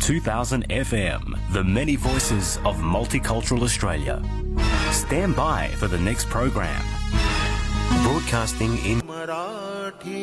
2000 FM, the many voices of multicultural Australia. Stand by for the next program. Broadcasting in Marathi.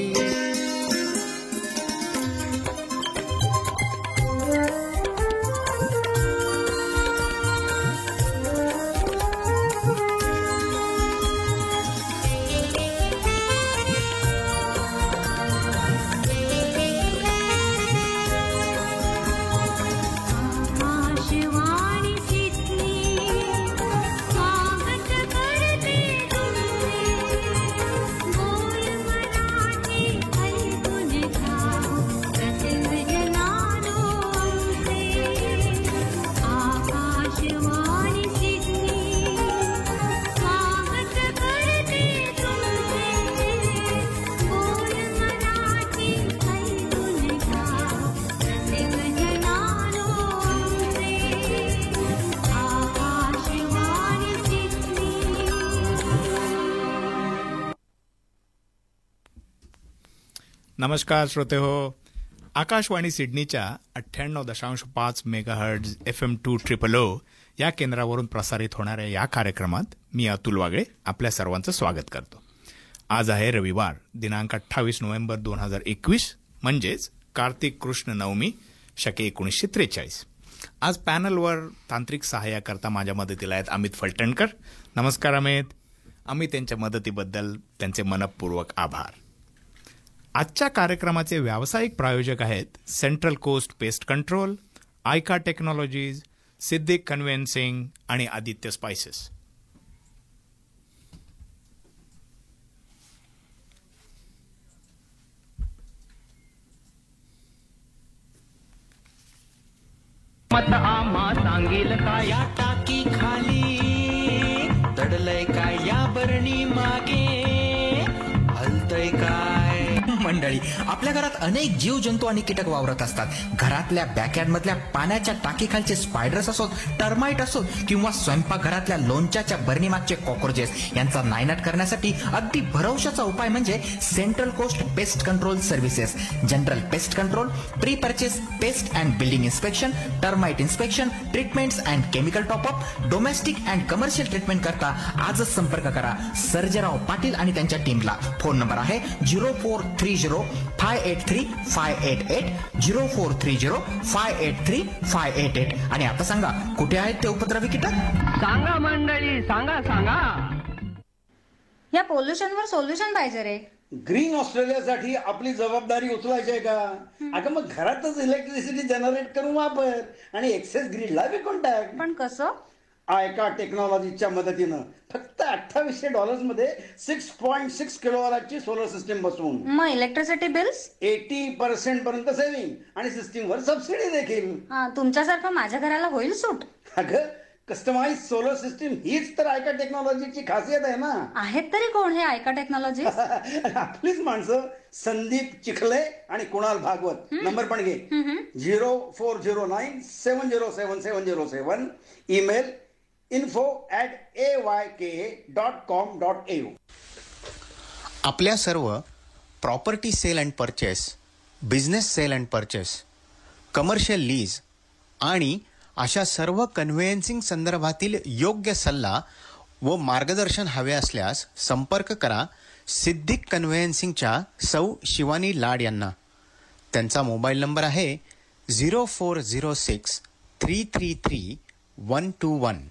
नमस्कार श्रोते हो. Akashvani सिडनीच्या 98.5 megahertz FM200 या केंद्रावरून प्रसारित होणाऱ्या या कार्यक्रमात मी अतुल वागळे आपल्या सर्वांचं स्वागत करतो. आज आहे रविवार दिनांक 28 नोव्हेंबर 2021 म्हणजेच कार्तिक कृष्ण नवमी शके 1943. आज पॅनलवर तांत्रिक सहाय्याकरता माझ्या मदतीला आहेत अमित फलटणकर. नमस्कार अमित. अमित यांच्या मदतीबद्दल त्यांचे मनपूर्वक आभार. आजच्या कार्यक्रमाचे व्यावसायिक प्रायोजक आहेत central coast pest control, Ayka technologies, Siddik conveyancing आणि आदित्य स्पाइसेस. मत आम्हा सांगेल काय या टाकी खाली दडलय काय या बरणी मागे हलतय काय. मंडळी, आपल्या घरात अनेक जीव जंतू आणि कीटक वावरत असतात. घरातल्या बॅकयार्ड मधल्या पाण्याच्या टाकीखालचे स्पायडर्स असोत, टर्माइट असोत किंवा स्वयंपाकघरातल्या लोणच्याच्या बरणीमागचे कॉक्रोचेस यांचा नायनाट करण्यासाठी अगदी भरवशाचा उपाय म्हणजे central coast pest control services. General pest control, pre purchase pest and building inspection, termite inspection, treatments and chemical top up, domestic and commercial treatment करता आजच संपर्क करा सर्जेराव पाटील आणि त्यांच्या टीमला. फोन नंबर आहे 0430-583-588 0430-583-588. आणि आता सांगा, कुठे आहेत ते उपद्रवी कीटक? सांगा मंडळी, सांगा सांगा. या पोल्युशनवर सोल्युशन पाहिजे रे. ग्रीन ऑस्ट्रेलियासाठी आपली जबाबदारी उचलायची आहे का? अगं मग घरातच इलेक्ट्रिसिटी जनरेट करून वापर आणि एक्सेस ग्रीडला विकून टाक. पण कसं? आयका टेक्नॉलॉजीच्या मदतीनं फक्त $2800 मध्ये 6.6 किलोवॅटची सोलर सिस्टीम बसवून मग इलेक्ट्रिसिटी बिल्स 80% पर्यंत सेव्हिंग आणि सिस्टीमवर सबसिडी देखील. तुमच्यासारखं माझ्या घराला होईल सूट. अगं कस्टमाइज सोलर सिस्टीम हीच तर आयका टेक्नॉलॉजीची खासियत आहे ना. आहेत तरी कोण हे आयका टेक्नॉलॉजी? आपलीच माणसं संदीप चिखले आणि कुणाल भागवत. नंबर पण घे 0409707707. Email info@ayka.com.au. आपल्या सर्व property sale and purchase, business sale and purchase, commercial lease आणि अशा सर्व कन्व्हेन्सिंग संदर्भातील योग्य सल्ला व मार्गदर्शन हवे असल्यास संपर्क करा सिद्धिक कन्व्हेन्सिंगच्या सौ शिवानी लाड यांना. त्यांचा मोबाईल नंबर आहे 0406-333-121.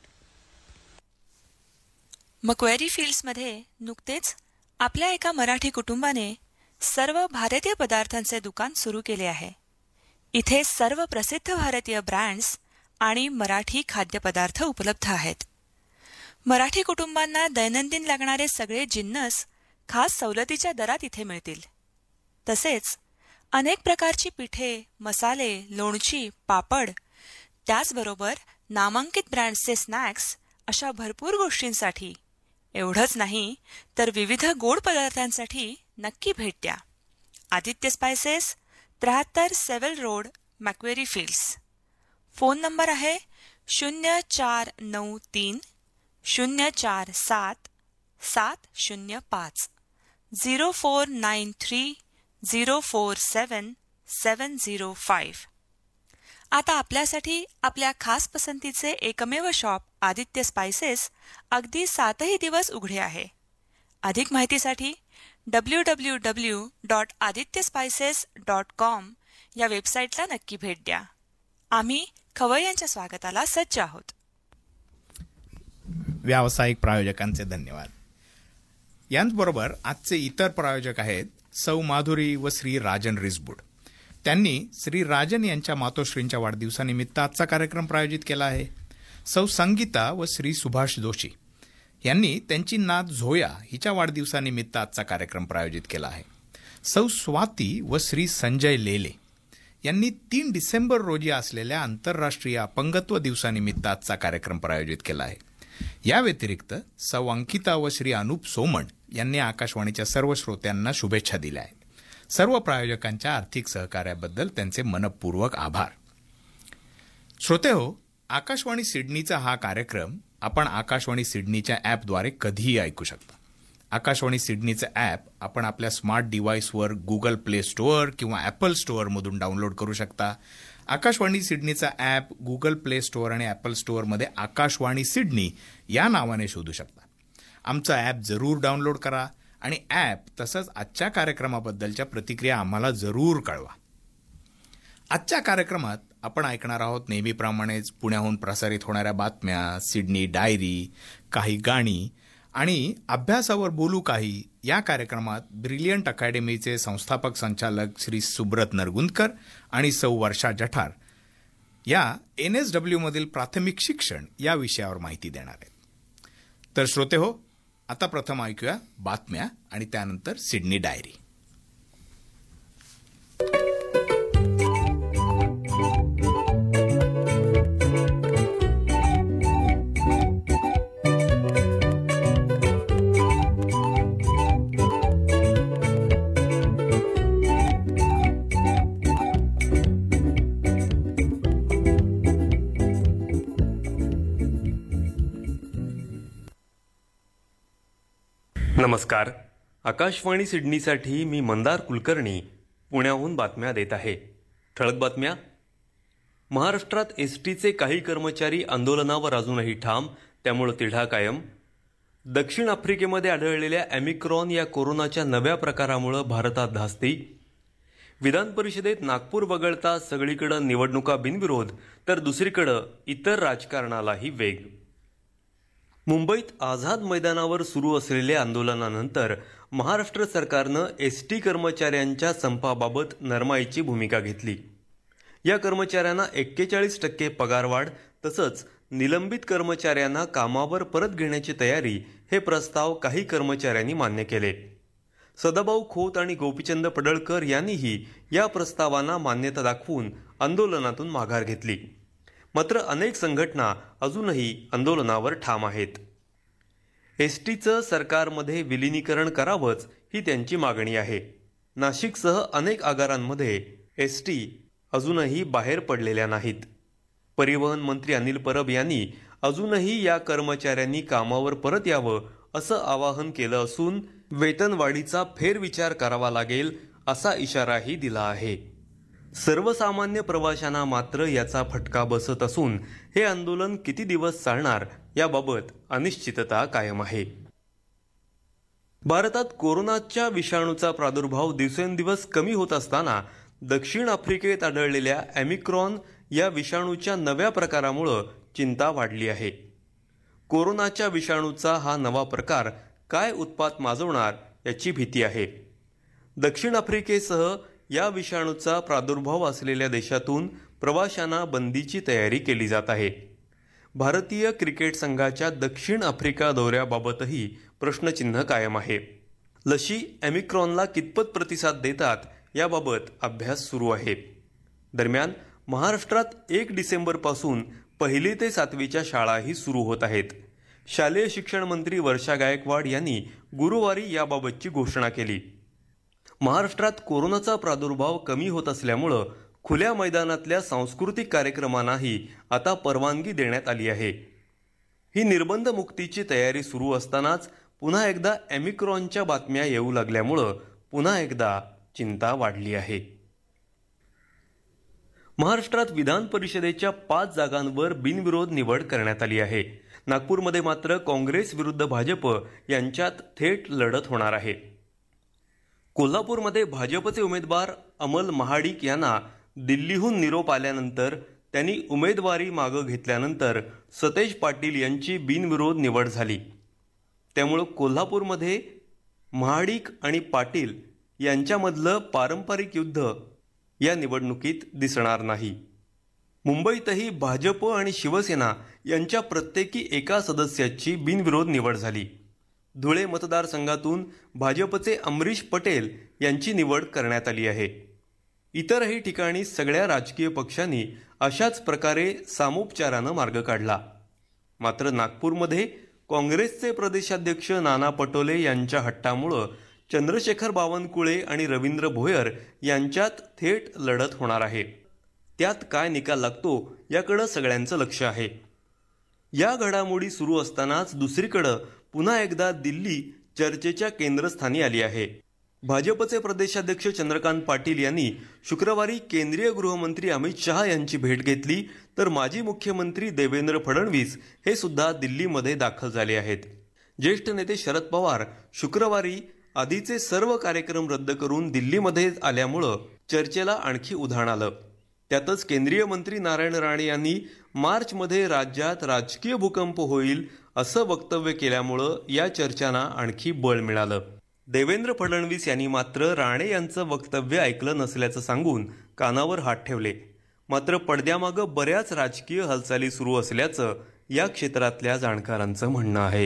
मक्वेरी फील्ड्समध्ये नुकतेच आपल्या एका मराठी कुटुंबाने सर्व भारतीय पदार्थांचे दुकान सुरू केले आहे. इथे सर्व प्रसिद्ध भारतीय ब्रँड्स आणि मराठी खाद्यपदार्थ उपलब्ध आहेत. मराठी कुटुंबांना दैनंदिन लागणारे सगळे जिन्नस खास सवलतीच्या दरात इथे मिळतील. तसेच अनेक प्रकारची पिठे, मसाले, लोणची, पापड, त्याचबरोबर नामांकित ब्रँड्सचे स्नॅक्स अशा भरपूर गोष्टींसाठी, एवढंच नाही तर विविध गोड पदार्थांसाठी नक्की भेट द्या. Aditya spices, 73 Saywell road, Macquarie Fields. Phone number आहे 0493-047-705 0493-047-705. आता आपल्यासाठी आपल्या खास पसंतीचे एकमेव शॉप आदित्य स्पाइसेस अगदी 7ही दिवस उघडे आहे. अधिक माहितीसाठी www.adityaspices.com या वेबसाईटला नक्की भेट द्या. आम्ही खवय्यांच्या स्वागताला सज्ज आहोत. व्यावसायिक प्रायोजकांचे धन्यवाद. यांचबरोबर आजचे इतर प्रायोजक आहेत सौ माधुरी व श्री राजन रिसबूड. त्यांनी श्री राजन यांच्या मातोश्रींच्या वाढदिवसानिमित्त आजचा कार्यक्रम प्रायोजित केला आहे. सौ संगीता व श्री सुभाष जोशी यांनी त्यांची नात झोया हिच्या वाढदिवसानिमित्त आजचा कार्यक्रम प्रायोजित केला आहे. सौ स्वाती व श्री संजय लेले यांनी 3 डिसेंबर रोजी असलेल्या आंतरराष्ट्रीय अपंगत्व दिवसानिमित्त आजचा कार्यक्रम प्रायोजित केला आहे. या व्यतिरिक्त सौ अंकिता व श्री अनुप सोमण यांनी आकाशवाणीच्या सर्व श्रोत्यांना शुभेच्छा दिल्या आहेत. सर्व प्रायोजकांच्या आर्थिक सहकार्याबद्दल त्यांचे मनपूर्वक आभार. श्रोतेहो, आकाशवाणी सिडनीचा हा कार्यक्रम आपण आकाशवाणी सिडनीच्या ॲपद्वारे कधीही ऐकू शकता. आकाशवाणी सिडनीचं ॲप आपण आपल्या स्मार्ट डिव्हाइसवर गुगल प्ले स्टोअर किंवा ॲपल स्टोअरमधून डाउनलोड करू शकता. आकाशवाणी सिडनीचा ॲप गुगल प्ले स्टोअर आणि ॲपल स्टोअरमध्ये आकाशवाणी सिडनी या नावाने शोधू शकता. आमचं ॲप जरूर डाउनलोड करा आणि ॲप तसंच आजच्या कार्यक्रमाबद्दलच्या प्रतिक्रिया आम्हाला जरूर कळवा. आजच्या कार्यक्रमात आपण ऐकणार आहोत नेहमीप्रमाणेच पुण्याहून प्रसारित होणाऱ्या बातम्या, सिडनी डायरी, काही गाणी आणि अभ्यासावर बोलू काही. या कार्यक्रमात ब्रिलियंट अकॅडमीचे संस्थापक संचालक श्री सुब्रत नरगुंदकर आणि सौ वर्षा जठार या NSWमधील प्राथमिक शिक्षण या विषयावर माहिती देणार आहेत. तर श्रोते हो, आता प्रथम ऐकूया बातम्या आणि त्यानंतर सिडनी डायरी. नमस्कार. आकाशवाणी सिडनीसाठी मी मंदार कुलकर्णी पुण्याहून बातम्या देत आहे. ठळक बातम्या. महाराष्ट्रात एसटीचे काही कर्मचारी आंदोलनावर अजूनही ठाम, त्यामुळे तिढा कायम. दक्षिण आफ्रिकेमध्ये आढळलेल्या ओमिक्रॉन या कोरोनाच्या नव्या प्रकारामुळे भारतात धास्ती. विधान परिषदेत नागपूर वगळता सगळीकडे निवडणुका बिनविरोध, तर दुसरीकडे इतर राजकारणालाही वेग. मुंबईत आझाद मैदानावर सुरू असलेल्या आंदोलनानंतर महाराष्ट्र सरकारनं एसटी कर्मचाऱ्यांच्या संपाबाबत नरमाईची भूमिका घेतली. या कर्मचाऱ्यांना 41% पगारवाढ तसंच निलंबित कर्मचाऱ्यांना कामावर परत घेण्याची तयारी हे प्रस्ताव काही कर्मचाऱ्यांनी मान्य केले. सदाभाऊ खोत आणि गोपीचंद पडळकर यांनीही या प्रस्तावांना मान्यता दाखवून आंदोलनातून माघार घेतली. मात्र अनेक संघटना अजूनही आंदोलनावर ठाम आहेत. एसटीचं सरकारमध्ये विलिनीकरण करावंच ही त्यांची मागणी आहे. नाशिकसह अनेक आगारांमध्ये एसटी अजूनही बाहेर पडलेल्या नाहीत. परिवहन मंत्री अनिल परब यांनी अजूनही या कर्मचाऱ्यांनी कामावर परत यावं असं आवाहन केलं असून वेतनवाढीचा फेरविचार करावा लागेल असा इशाराही दिला आहे. सर्वसामान्य प्रवाशांना मात्र याचा फटका बसत असून हे आंदोलन किती दिवस चालणार याबाबत अनिश्चितता कायम आहे. भारतात कोरोनाच्या विषाणूचा प्रादुर्भाव दिवसेंदिवस कमी होत असताना दक्षिण आफ्रिकेत आढळलेल्या ओमिक्रॉन या विषाणूच्या नव्या प्रकारामुळे चिंता वाढली आहे. कोरोनाच्या विषाणूचा हा नवा प्रकार काय उत्पात माजवणार याची भीती आहे. दक्षिण आफ्रिकेसह या विषाणूचा प्रादुर्भाव असलेल्या देशातून प्रवाशांना बंदीची तयारी केली जात आहे. भारतीय क्रिकेट संघाच्या दक्षिण आफ्रिका दौऱ्याबाबतही प्रश्नचिन्ह कायम आहे. लशी ओमिक्रॉनला कितपत प्रतिसाद देतात याबाबत अभ्यास सुरू आहे. दरम्यान महाराष्ट्रात 1 डिसेंबरपासून 1ली ते 7वीच्या शाळाही सुरू होत आहेत. शालेय शिक्षण मंत्री वर्षा गायकवाड यांनी गुरुवारी याबाबतची घोषणा केली. महाराष्ट्रात कोरोनाचा प्रादुर्भाव कमी होत असल्यामुळं खुल्या मैदानातल्या सांस्कृतिक कार्यक्रमांनाही आता परवानगी देण्यात आली आहे. ही निर्बंध मुक्तीची तयारी सुरू असतानाच पुन्हा एकदा ओमिक्रॉनच्या बातम्या येऊ लागल्यामुळं पुन्हा एकदा चिंता वाढली आहे. महाराष्ट्रात विधान परिषदेच्या 5 जागांवर बिनविरोध निवड करण्यात आली आहे. नागपूरमध्ये मात्र काँग्रेस विरुद्ध भाजप यांच्यात थेट लढत होणार आहे. कोल्हापूरमध्ये भाजपचे उमेदवार अमल महाडिक यांना दिल्लीहून निरोप आल्यानंतर त्यांनी उमेदवारी मागं घेतल्यानंतर सतेज पाटील यांची बिनविरोध निवड झाली. त्यामुळं कोल्हापूरमध्ये महाडिक आणि पाटील यांच्यामधलं पारंपरिक युद्ध या निवडणुकीत दिसणार नाही. मुंबईतही भाजप आणि शिवसेना यांच्या प्रत्येकी एका सदस्याची बिनविरोध निवड झाली. धुळे मतदारसंघातून भाजपचे अमरीश पटेल यांची निवड करण्यात आली आहे. इतरही ठिकाणी सगळ्या राजकीय पक्षांनी अशाच प्रकारे सामोपचारानं मार्ग काढला. मात्र नागपूरमध्ये काँग्रेसचे प्रदेशाध्यक्ष नाना पटोले यांच्या हट्टामुळं चंद्रशेखर बावनकुळे आणि रवींद्र भोयर यांच्यात थेट लढत होणार आहे. त्यात काय निकाल लागतो याकडे सगळ्यांचं लक्ष आहे. या घडामोडी सुरू असतानाच दुसरीकडे पुन्हा एकदा दिल्ली चर्चेच्या केंद्रस्थानी आली आहे. भाजपचे प्रदेशाध्यक्ष चंद्रकांत पाटील यांनी शुक्रवारी केंद्रीय गृहमंत्री अमित शहा यांची भेट घेतली, तर माजी मुख्यमंत्री देवेंद्र फडणवीस हे सुद्धा दिल्लीमध्ये दाखल झाले आहेत. ज्येष्ठ नेते शरद पवार शुक्रवारी आधीचे सर्व कार्यक्रम रद्द करून दिल्लीमध्ये आल्यामुळं चर्चेला आणखी उधाण आलं. त्यातच केंद्रीय मंत्री नारायण राणे यांनी मार्चमध्ये राज्यात राजकीय भूकंप होईल असं वक्तव्य केल्यामुळं या चर्चांना आणखी बळ मिळालं. देवेंद्र फडणवीस यांनी मात्र राणे यांचं वक्तव्य ऐकलं नसल्याचं सांगून कानावर हात ठेवले. मात्र पडद्यामागं बऱ्याच राजकीय हालचाली सुरू असल्याचं या क्षेत्रातल्या जाणकारांचं म्हणणं आहे.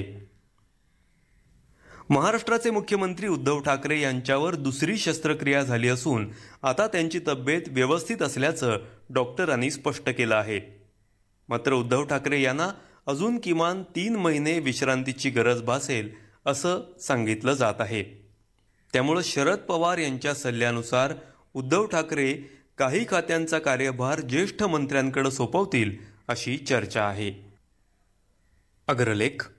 महाराष्ट्राचे मुख्यमंत्री उद्धव ठाकरे यांच्यावर दुसरी शस्त्रक्रिया झाली असून आता त्यांची तब्येत व्यवस्थित असल्याचं डॉक्टरांनी स्पष्ट केलं आहे. मात्र उद्धव ठाकरे यांना अजून किमान 3 महिने विश्रांतीची गरज भासेल असं सांगितलं जात आहे. त्यामुळे शरद पवार यांच्या सल्ल्यानुसार उद्धव ठाकरे काही खात्यांचा कार्यभार ज्येष्ठ मंत्र्यांकडे सोपवतील अशी चर्चा आहे. अग्रलेख.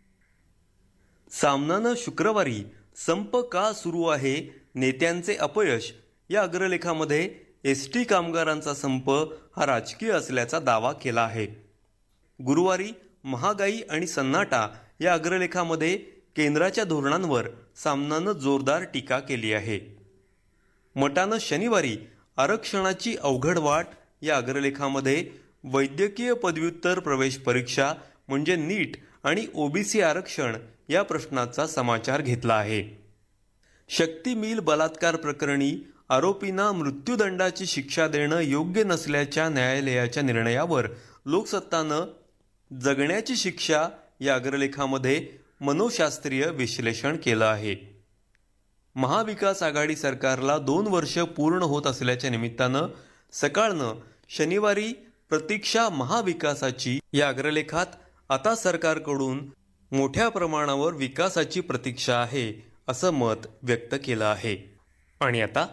सामनानं शुक्रवारी संप का सुरू आहे, नेत्यांचे अपयश या अग्रलेखामध्ये एसटी कामगारांचा संप हा राजकीय असल्याचा दावा केला आहे. गुरुवारी महागाई आणि सन्नाटा या अग्रलेखामध्ये केंद्राच्या धोरणांवर सामनानं जोरदार टीका केली आहे. मटानं शनिवारी आरक्षणाची अवघड वाट या अग्रलेखामध्ये वैद्यकीय पदव्युत्तर प्रवेश परीक्षा म्हणजे नीट आणि ओबीसी आरक्षण या प्रश्नाचा समाचार घेतला आहे. शक्ती मिल बलात्कार प्रकरणी आरोपींना मृत्यूदंडाची शिक्षा देणं योग्य नसल्याच्या न्यायालयाच्या निर्णयावर लोकसत्तानं जगण्याची शिक्षा या अग्रलेखामध्ये मनोशास्त्रीय विश्लेषण केलं आहे. महाविकास आघाडी सरकारला 2 वर्ष पूर्ण होत असल्याच्या निमित्तानं सकाळनं शनिवारी प्रतीक्षा महाविकासाची या अग्रलेखात आता सरकारकडून मोठ्या प्रमाणावर विकासाची प्रतीक्षा आहे असं मत व्यक्त केलं आहे. आणि आता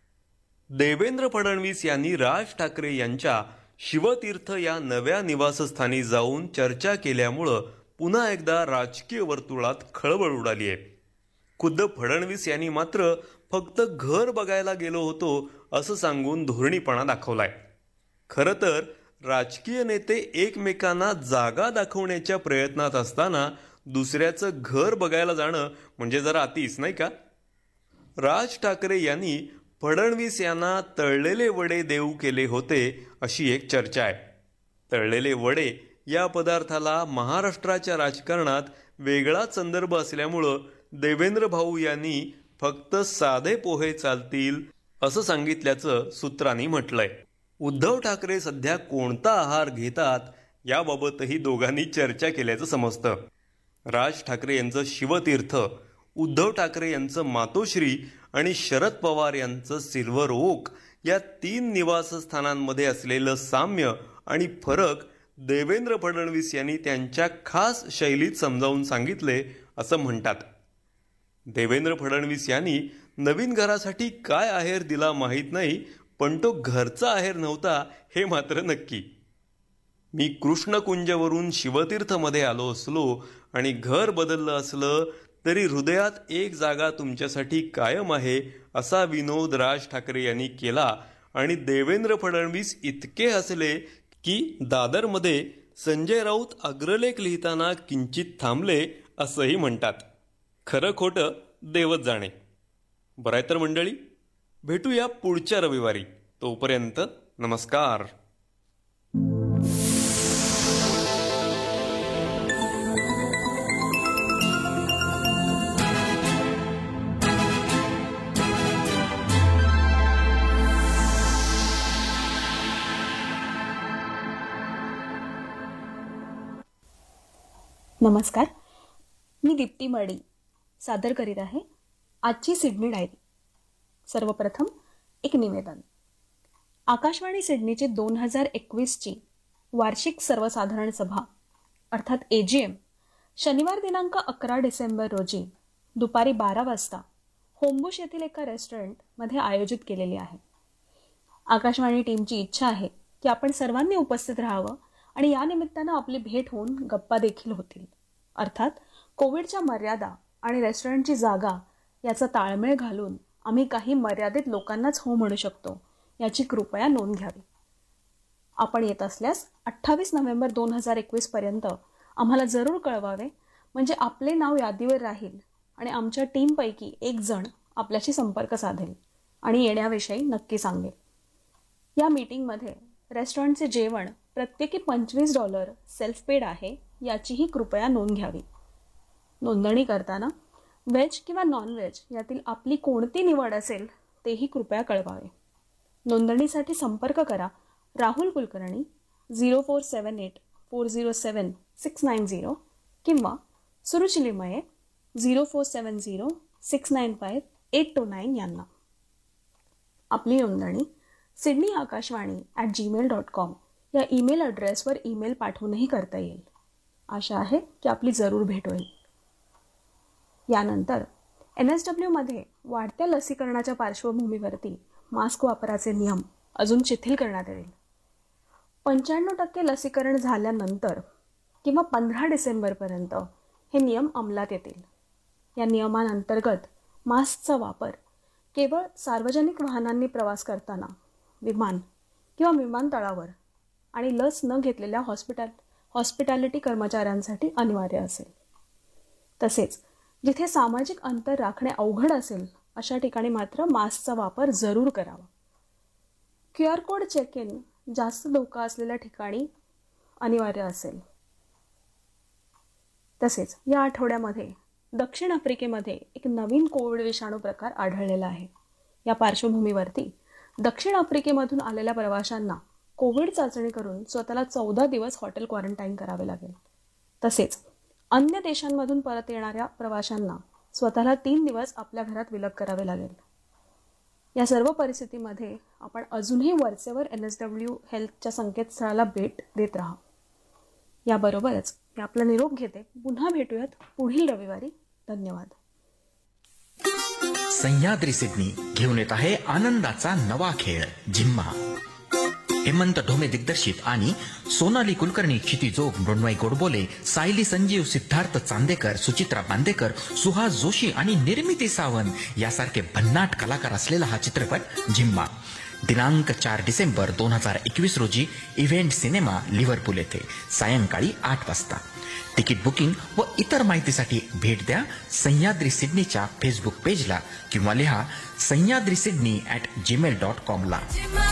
देवेंद्र फडणवीस यांनी राज ठाकरे यांच्या शिवतीर्थ या नव्या निवासस्थानी जाऊन चर्चा केल्यामुळं पुन्हा एकदा राजकीय वर्तुळात खळबळ उडाली आहे. खुद्द फडणवीस यांनी मात्र फक्त घर बघायला गेलो होतो असं सांगून धोरणीपणा दाखवलाय. खरं तर राजकीय नेते एकमेकांना जागा दाखवण्याच्या प्रयत्नात असताना दुसऱ्याचं घर बघायला जाणं म्हणजे जरा अतिच नाही का? राज ठाकरे यांनी फडणवीस यांना तळलेले वडे देऊ केले होते अशी एक चर्चा आहे. तळलेले वडे या पदार्थाला महाराष्ट्राच्या राजकारणात वेगळाच संदर्भ असल्यामुळं देवेंद्र भाऊ यांनी फक्त साधे पोहे चालतील असं सांगितल्याचं सूत्रांनी म्हटलंय. उद्धव ठाकरे सध्या कोणता आहार घेतात याबाबतही दोघांनी चर्चा केल्याचं समजतं. राज ठाकरे यांचं शिवतीर्थ, उद्धव ठाकरे यांचं मातोश्री आणि शरद पवार यांचं सिल्व्हर ओक या 3 निवासस्थानांमध्ये असलेलं साम्य आणि फरक देवेंद्र फडणवीस यांनी त्यांच्या खास शैलीत समजावून सांगितले असं म्हणतात. देवेंद्र फडणवीस यांनी नवीन घरासाठी काय आहेर दिला माहीत नाही, पण तो घरचा आहेर नव्हता हे मात्र नक्की. मी कृष्णकुंजवरून शिवतीर्थमध्ये आलो असलो आणि घर बदललं असलं तरी हृदयात एक जागा तुमच्यासाठी कायम आहे असा विनोद राज ठाकरे यांनी केला आणि देवेंद्र फडणवीस इतके हसले की दादरमध्ये संजय राऊत अग्रलेख लिहिताना किंचित थांबले असंही म्हणतात. खरं खोटं देवच जाणे. बरं आहे तर मंडळी, भेटूया पुढच्या रविवारी. तोपर्यंत नमस्कार. नमस्कार, मी दीप्ती मर्डी सादर करीत आहे आजची सिडनी डायरी. सर्वप्रथम एक निवेदन. आकाशवाणी सिडनीची 2021ची वार्षिक सर्वसाधारण सभा अर्थात AGM शनिवार दिनांक 11 डिसेंबर रोजी दुपारी 12 वाजता होमबुश येथील एका रेस्टॉरंटमध्ये आयोजित केलेली आहे. आकाशवाणी टीमची इच्छा आहे की आपण सर्वांनी उपस्थित राहावं आणि या निमित्तानं आपली भेट होऊन गप्पा देखील होतील. अर्थात कोविडच्या मर्यादा आणि रेस्टॉरंटची जागा याचा ताळमेळ घालून आम्ही काही मर्यादित लोकांनाच हो म्हणू शकतो याची कृपया नोंद घ्यावी. आपण येत असल्यास 28 नोव्हेंबर 2021 पर्यंत आम्हाला जरूर कळवावे, म्हणजे आपले नाव यादीवर राहील आणि आमच्या टीमपैकी एक जण आपल्याशी संपर्क साधेल आणि येण्याविषयी नक्की सांगेल. या मीटिंगमध्ये रेस्टॉरंटचे जेवण प्रत्येकी $25 सेल्फ पेड आहे याचीही कृपया नोंद घ्यावी. नोंदणी करताना व्हेज किंवा नॉनव्हेज यातील आपली कोणती निवड असेल तेही कृपया कळवावे. नोंदणीसाठी संपर्क करा राहुल कुलकर्णी 0478407690 किंवा सुरुचिली मये 0470695829 यांना. आपली नोंदणी sydneyakashwani@gmail.com या ईमेल ॲड्रेसवर ईमेल पाठवूनही करता येईल. आशा आहे की आपली जरूर भेट होईल. यानंतर NSWमध्ये वाढत्या लसीकरणाच्या पार्श्वभूमीवरती मास्क वापराचे नियम अजून शिथिल करण्यात येईल. 95% लसीकरण झाल्यानंतर किंवा 15 डिसेंबरपर्यंत हे नियम अंमलात येतील. या नियमांअंतर्गत मास्कचा वापर केवळ सार्वजनिक वाहनांनी प्रवास करताना, विमान किंवा विमानतळावर आणि लस न घेतलेल्या हॉस्पिटॅलिटी कर्मचाऱ्यांसाठी अनिवार्य असेल. तसेच जिथे सामाजिक अंतर राखणे अवघड असेल अशा ठिकाणी मात्र मास्कचा वापर जरूर करावा. QR कोड चेक इन जास्त धोका असलेल्या ठिकाणी अनिवार्य असेल. तसेच या आठवड्यामध्ये दक्षिण आफ्रिकेमध्ये एक नवीन कोविड विषाणू प्रकार आढळलेला आहे. या पार्श्वभूमीवरती दक्षिण आफ्रिकेमधून आलेल्या प्रवाशांना कोविड चाचणी करून स्वतःला 14 दिवस हॉटेल क्वारंटाईन करावे लागेल. तसेच अन्य देशांमधून परत येणाऱ्या प्रवाशांना स्वतःला 3 दिवस आपल्या घरात विलग करावे लागेल. या सर्व परिस्थितीमध्ये आपण अजूनही वरचेवर NSW हेल्थच्या संकेतस्थळाला भेट देत राहा. याबरोबरच मी आपला निरोप घेते. पुन्हा भेटूयात पुढील रविवारी. धन्यवाद. सह्याद्री सिडनी घेऊन येत आहे आनंदाचा नवा खेळ झिम्मा. हेमंत ढोमे दिग्दर्शित आणि सोनाली कुलकर्णी, क्षितिजोग, मृण्मयी गोडबोले, सायली संजीव, सिद्धार्थ चांदेकर, सुचित्रा बांदेकर, सुहास जोशी आणि निर्मिती सावंत यासारखे भन्नाट कलाकार असलेला हा चित्रपट झिम्मा दिनांक 4 डिसेंबर 2021 रोजी इव्हेंट सिनेमा लिव्हरपूल येथे सायंकाळी 8 वाजता. तिकीट बुकिंग व इतर माहितीसाठी भेट द्या सह्याद्री सिडनीच्या फेसबुक पेजला किंवा लिहा sahyadrisidney@gmail.com ला.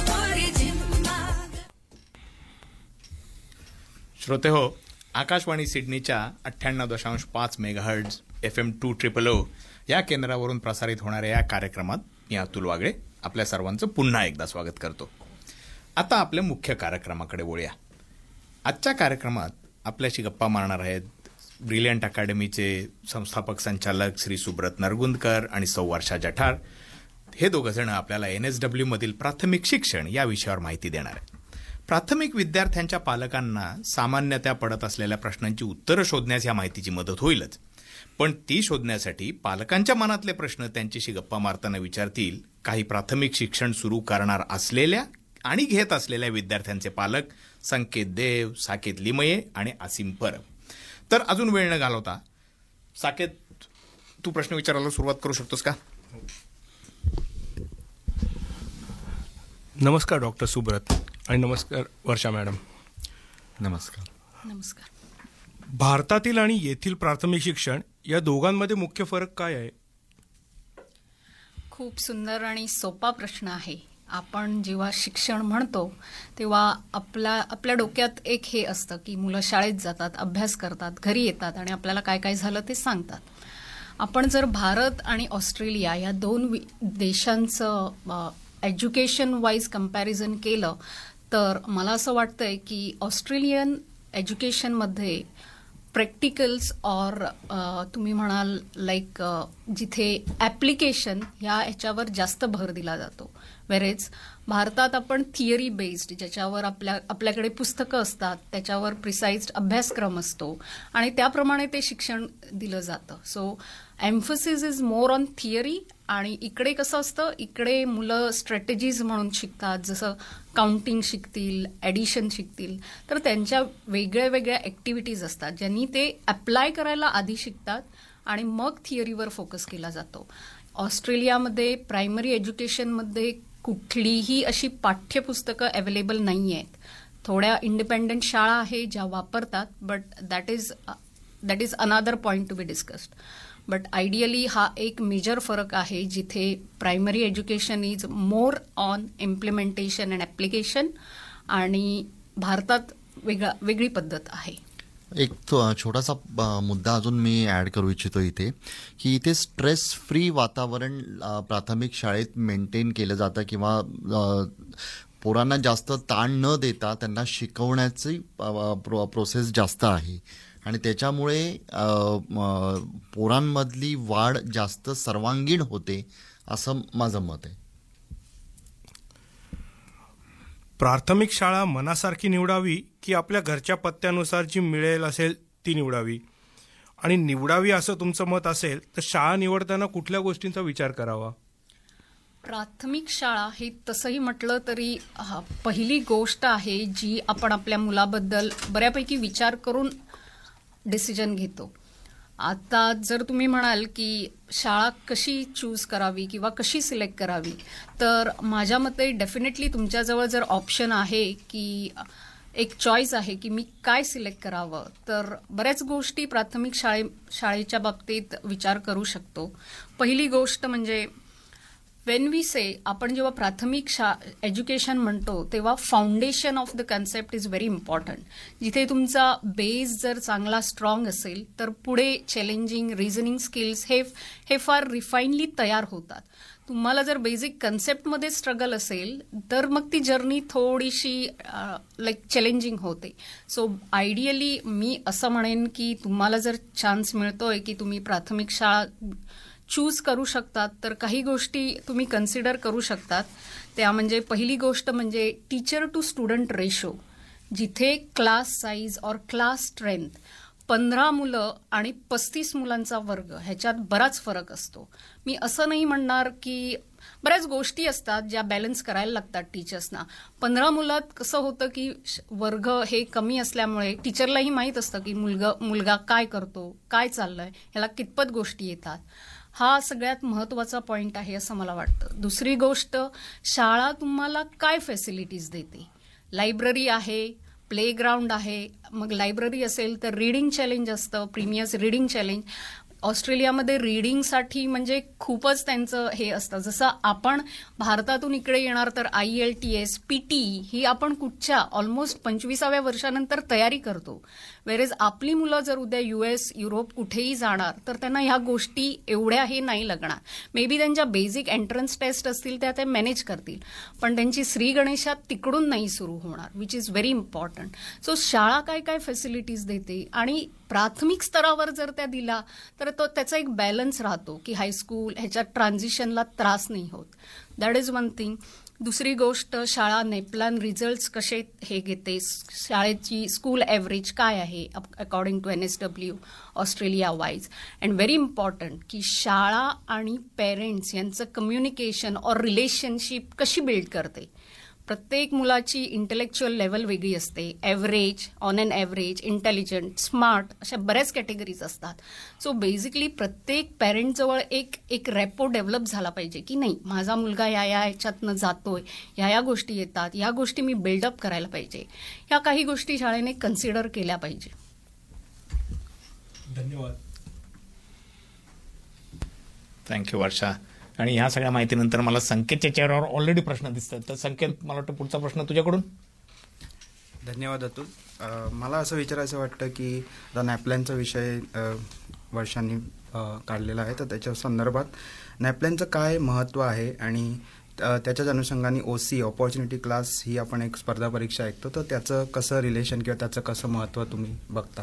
श्रोते हो, आकाशवाणी सिडनीच्या 98.5 मेगाहर्ट्झ FM 200 या केंद्रावरून प्रसारित होणाऱ्या या कार्यक्रमात मी अतुल वागळे आपल्या सर्वांचं पुन्हा एकदा स्वागत करतो. आता आपल्या मुख्य कार्यक्रमाकडे वळूया. आजच्या कार्यक्रमात आपल्याशी गप्पा मारणार आहेत ब्रिलियंट अकॅडमीचे संस्थापक संचालक श्री सुब्रत नरगुंदकर आणि सौ वर्षा जठार. हे दोघं जण आपल्याला NSW मधील प्राथमिक शिक्षण या विषयावर माहिती देणार आहेत. प्राथमिक विद्यार्थ्यांच्या पालकांना सामान्यतः पडत असलेल्या प्रश्नांची उत्तरं शोधण्यास या माहितीची मदत होईलच, पण ती शोधण्यासाठी पालकांच्या मनातले प्रश्न त्यांच्याशी गप्पा मारताना विचारतील काही प्राथमिक शिक्षण सुरू करणार असलेल्या आणि घेत असलेल्या विद्यार्थ्यांचे पालक संकेत देव, साकेत लिमये आणि असीम परब. तर अजून वेळ न घालवता साकेत, तू प्रश्न विचारायला सुरुवात करू शकतोस का? नमस्कार डॉक्टर सुब्रत आणि नमस्कार वर्षा मॅडम. नमस्कार. नमस्कार. भारतातील आणि येथील प्राथमिक शिक्षण या दोघांमध्ये मुख्य फरक काय आहे? खूप सुंदर आणि सोपा प्रश्न आहे. आपण जेव्हा शिक्षण म्हणतो तेव्हा आपल्या डोक्यात एक हे असतं की मुलं शाळेत जातात, अभ्यास करतात, घरी येतात आणि आपल्याला काय काय झालं ते सांगतात. आपण जर भारत आणि ऑस्ट्रेलिया या दोन देशांचं एज्युकेशन वाईज कंपॅरिझन केलं तर मला असं वाटतंय की ऑस्ट्रेलियन एज्युकेशनमध्ये प्रॅक्टिकल्स और तुम्ही म्हणाल लाईक जिथे ॲप्लिकेशन ह्याच्यावर जास्त भर दिला जातो. वेरेज भारतात आपण थिअरी बेस्ड, ज्याच्यावर आपल्याकडे पुस्तकं असतात, त्याच्यावर प्रिसाइज्ड अभ्यासक्रम असतो आणि त्याप्रमाणे ते शिक्षण दिलं जातं. So emphasis is more on theory. आणि इकडे कसं असतं, इकडे मुलं स्ट्रॅटेजीज म्हणून शिकतात, जसं काउंटिंग शिकतील, ॲडिशन शिकतील, तर त्यांच्या वेगळ्या वेगळ्या ॲक्टिव्हिटीज असतात ज्यांनी ते अप्लाय करायला आधी शिकतात आणि मग थिअरीवर फोकस केला जातो. ऑस्ट्रेलियामध्ये प्रायमरी एज्युकेशनमध्ये कुठलीही अशी पाठ्यपुस्तकं अवेलेबल नाही आहेत. थोड्या इंडिपेंडंट शाळा आहे ज्या वापरतात, but that is another point to be discussed. But ideally हा एक मेजर फरक आहे जिथे primary education is more on implementation and application आणि भारतात वेगळी पद्धत आहे. एक छोटासा मुद्दा अजून मी ॲड करू इच्छितो इथे, की इथे स्ट्रेस फ्री वातावरण प्राथमिक शाळेत मेंटेन केलं जातं किंवा पोरांना जास्त ताण न देता त्यांना शिकवण्याची प्रोसेस जास्त आहे आणि त्याच्यामुळे पोरांमधली वाढ जास्त सर्वांगीण होते असं माझं मत आहे. प्राथमिक शाळा मनासारखी निवडावी की आपल्या घरच्या पत्त्यानुसार जी मिळेल असेल ती निवडावी? आणि निवडावी असं तुमचं मत असेल तर शाळा निवडताना कुठल्या गोष्टींचा विचार करावा? प्राथमिक शाळा ही तसंही म्हटलं तरी पहिली गोष्ट आहे जी आपण आपल्या मुलाबद्दल बऱ्यापैकी विचार करून डिसिजन घेतो. आता जर तुम्ही म्हणाल की शाळा कशी चूज करावी किंवा कशी सिलेक्ट करावी, तर माझ्या मते डेफिनेटली तुमच्याजवळ जर ऑप्शन आहे की एक चॉईस आहे की मी काय सिलेक्ट करावं, तर बऱ्याच गोष्टी प्राथमिक शाळेच्या बाबतीत विचार करू शकतो. पहिली गोष्ट म्हणजे वेन वी से, आपण जेव्हा प्राथमिक एज्युकेशन म्हणतो तेव्हा foundation of the concept is very important. जिथे तुमचा बेस जर चांगला स्ट्रॉंग असेल तर पुढे चॅलेंजिंग रिझनिंग स्किल्स हे फार रिफाईनली तयार होतात. तुम्हाला जर बेसिक कन्सेप्टमध्ये स्ट्रगल असेल तर मग ती जर्नी थोडीशी लाईक चॅलेंजिंग होते. सो आयडियली मी असं म्हणेन की तुम्हाला जर चान्स मिळतोय की तुम्ही प्राथमिक शाळा चूज करू शकतात तर काही गोष्टी तुम्ही कन्सिडर करू शकतात. त्या म्हणजे पहिली गोष्ट म्हणजे टीचर टू स्टुडंट रेशो, जिथे क्लास साईज और क्लास स्ट्रेंथ 15 मुलं आणि 35 मुलांचा वर्ग ह्याच्यात बराच फरक असतो. मी असं नाही म्हणणार की बऱ्याच गोष्टी असतात ज्या बॅलन्स करायला लागतात टीचर्सना. 15 मुलात कसं होतं की वर्ग हे कमी असल्यामुळे टीचरलाही माहीत असतं की मुलगा काय करतो, काय चाललंय, ह्याला कितपत गोष्टी येतात. हा सगळ्यात महत्वाचा पॉइंट आहे असं मला वाटतं. दुसरी गोष्ट, शाळा तुम्हाला काय फॅसिलिटीज देते. लायब्ररी आहे, प्लेग्राऊंड आहे. मग लायब्ररी असेल तर रीडिंग चॅलेंज असतं, प्रीमियस रीडिंग चॅलेंज. ऑस्ट्रेलियामध्ये रीडिंगसाठी म्हणजे खूपच त्यांचं हे असतं. जसं आपण भारतातून इकडे येणार तर IELTS, PT ही आपण कुठच्या ऑलमोस्ट 25व्या वर्षानंतर तयारी करतो. वेरेज आपली मुलं जर उद्या US, युरोप कुठेही जाणार तर त्यांना ह्या गोष्टी एवढ्या हे नाही लागणार. मे बी त्यांच्या बेसिक एंट्रन्स टेस्ट असतील त्या ते मॅनेज करतील, पण त्यांची श्री गणेशात तिकडून नाही सुरू होणार, which is very important. So शाळा काय काय फॅसिलिटीज देते आणि प्राथमिक स्तरावर जर त्या दिला तर तो त्याचा एक बॅलन्स राहतो की हायस्कूल ह्याच्यात ट्रान्झिशनला त्रास नाही होत. That is one thing. दुसरी गोष्ट, शाळा नेपलान रिझल्ट्स कसे हे घेते, शाळेची स्कूल ॲव्हरेज काय आहे according to NSW Australia wise. And very important की शाळा आणि पेरेंट्स यांचं कम्युनिकेशन और रिलेशनशिप कशी बिल्ड करते. प्रत्येक मुलाची इंटेलेक्च्युअल लेवल वेगळी असते. Average, on an average, intelligent, smart अशा बऱ्याच कॅटेगरीज असतात. सो बेसिकली प्रत्येक पॅरेंटजवळ एक रॅपो डेव्हलप झाला पाहिजे की नाही, माझा मुलगा या ह्याच्यातनं जातोय, या गोष्टी येतात, या गोष्टी मी बिल्डअप करायला पाहिजे. ह्या काही गोष्टी शाळेने कन्सिडर केल्या पाहिजे. धन्यवाद. थँक्यू वर्षा. आणि ह्या सगळ्या माहितीनंतर मला संकेतच्या चेहऱ्यावर ऑलरेडी प्रश्न दिसतात. तर संकेत, मला वाटतं पुढचा प्रश्न तुझ्याकडून. धन्यवाद अतुल. मला असं विचारायचं वाटतं की आता नॅपलाईनचा विषय वर्षांनी काढलेला आहे, तर त्याच्या संदर्भात नॅपलाईनचं काय महत्त्व आहे आणि त्याच्याच अनुषंगाने OC ऑपॉर्च्युनिटी क्लास ही आपण एक स्पर्धा परीक्षा ऐकतो, तर त्याचं कसं रिलेशन किंवा त्याचं कसं महत्त्व तुम्ही बघता?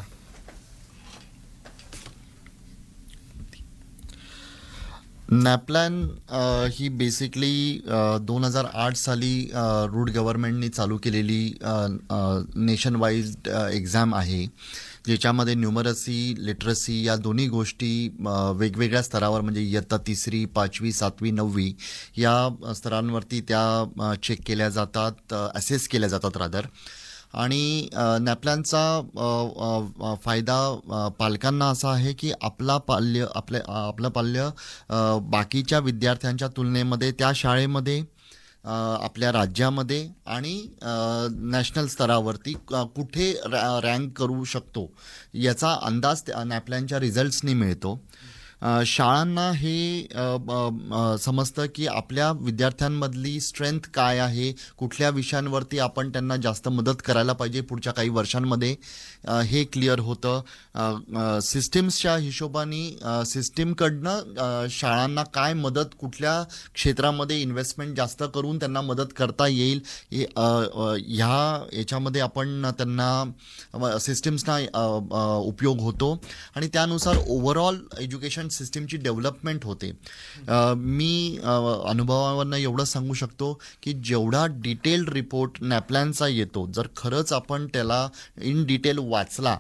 नॅपलान ही बेसिकली 2008 साली रूट गव्हर्नमेंटनी चालू केलेली नेशन वाईज एक्झाम आहे, ज्याच्यामध्ये न्यूमरसी, लिटरसी या दोन्ही गोष्टी वेगवेगळ्या स्तरावर म्हणजे इयत्ता 3री, 5वी, 7वी, 9वी या स्तरांवरती त्या चेक केल्या जातात, असेस केल्या जातात रादर. आणि नॅपलानचा फायदा पालकांना असा आहे की आपलं पाल्य बाकीच्या विद्यार्थ्यांच्या तुलनेमध्ये त्या शाळेमध्ये, आपल्या राज्यामध्ये आणि नॅशनल स्तरावरती कुठे रँक करू शकतो याचा अंदाज नॅपलानच्या रिझल्ट्सनी मिळतो. शाळांना हे समजतं की आपल्या विद्यार्थ्यांमधली स्ट्रेंथ काय आहे, कुठल्या विषयांवरती आपण त्यांना जास्त मदत करायला पाहिजे पुढच्या काही वर्षांमध्ये, हे क्लिअर होतं. सिस्टीम्सच्या हिशोबाने सिस्टीमकडनं शाळांना काय मदत, कुठल्या क्षेत्रामध्ये इन्व्हेस्टमेंट जास्त करून त्यांना मदत करता येईल, याच्यामध्ये आपण त्यांना सिस्टीम्सना उपयोग होतो आणि त्यानुसार ओव्हरऑल एज्युकेशन सिस्टीमची डेव्हलपमेंट होते. मी अनुभवावरनं एवढं सांगू शकतो की जेवढा डिटेल्ड रिपोर्ट नॅपलानचा येतो, जर खरंच आपण त्याला इन डिटेल वाचला,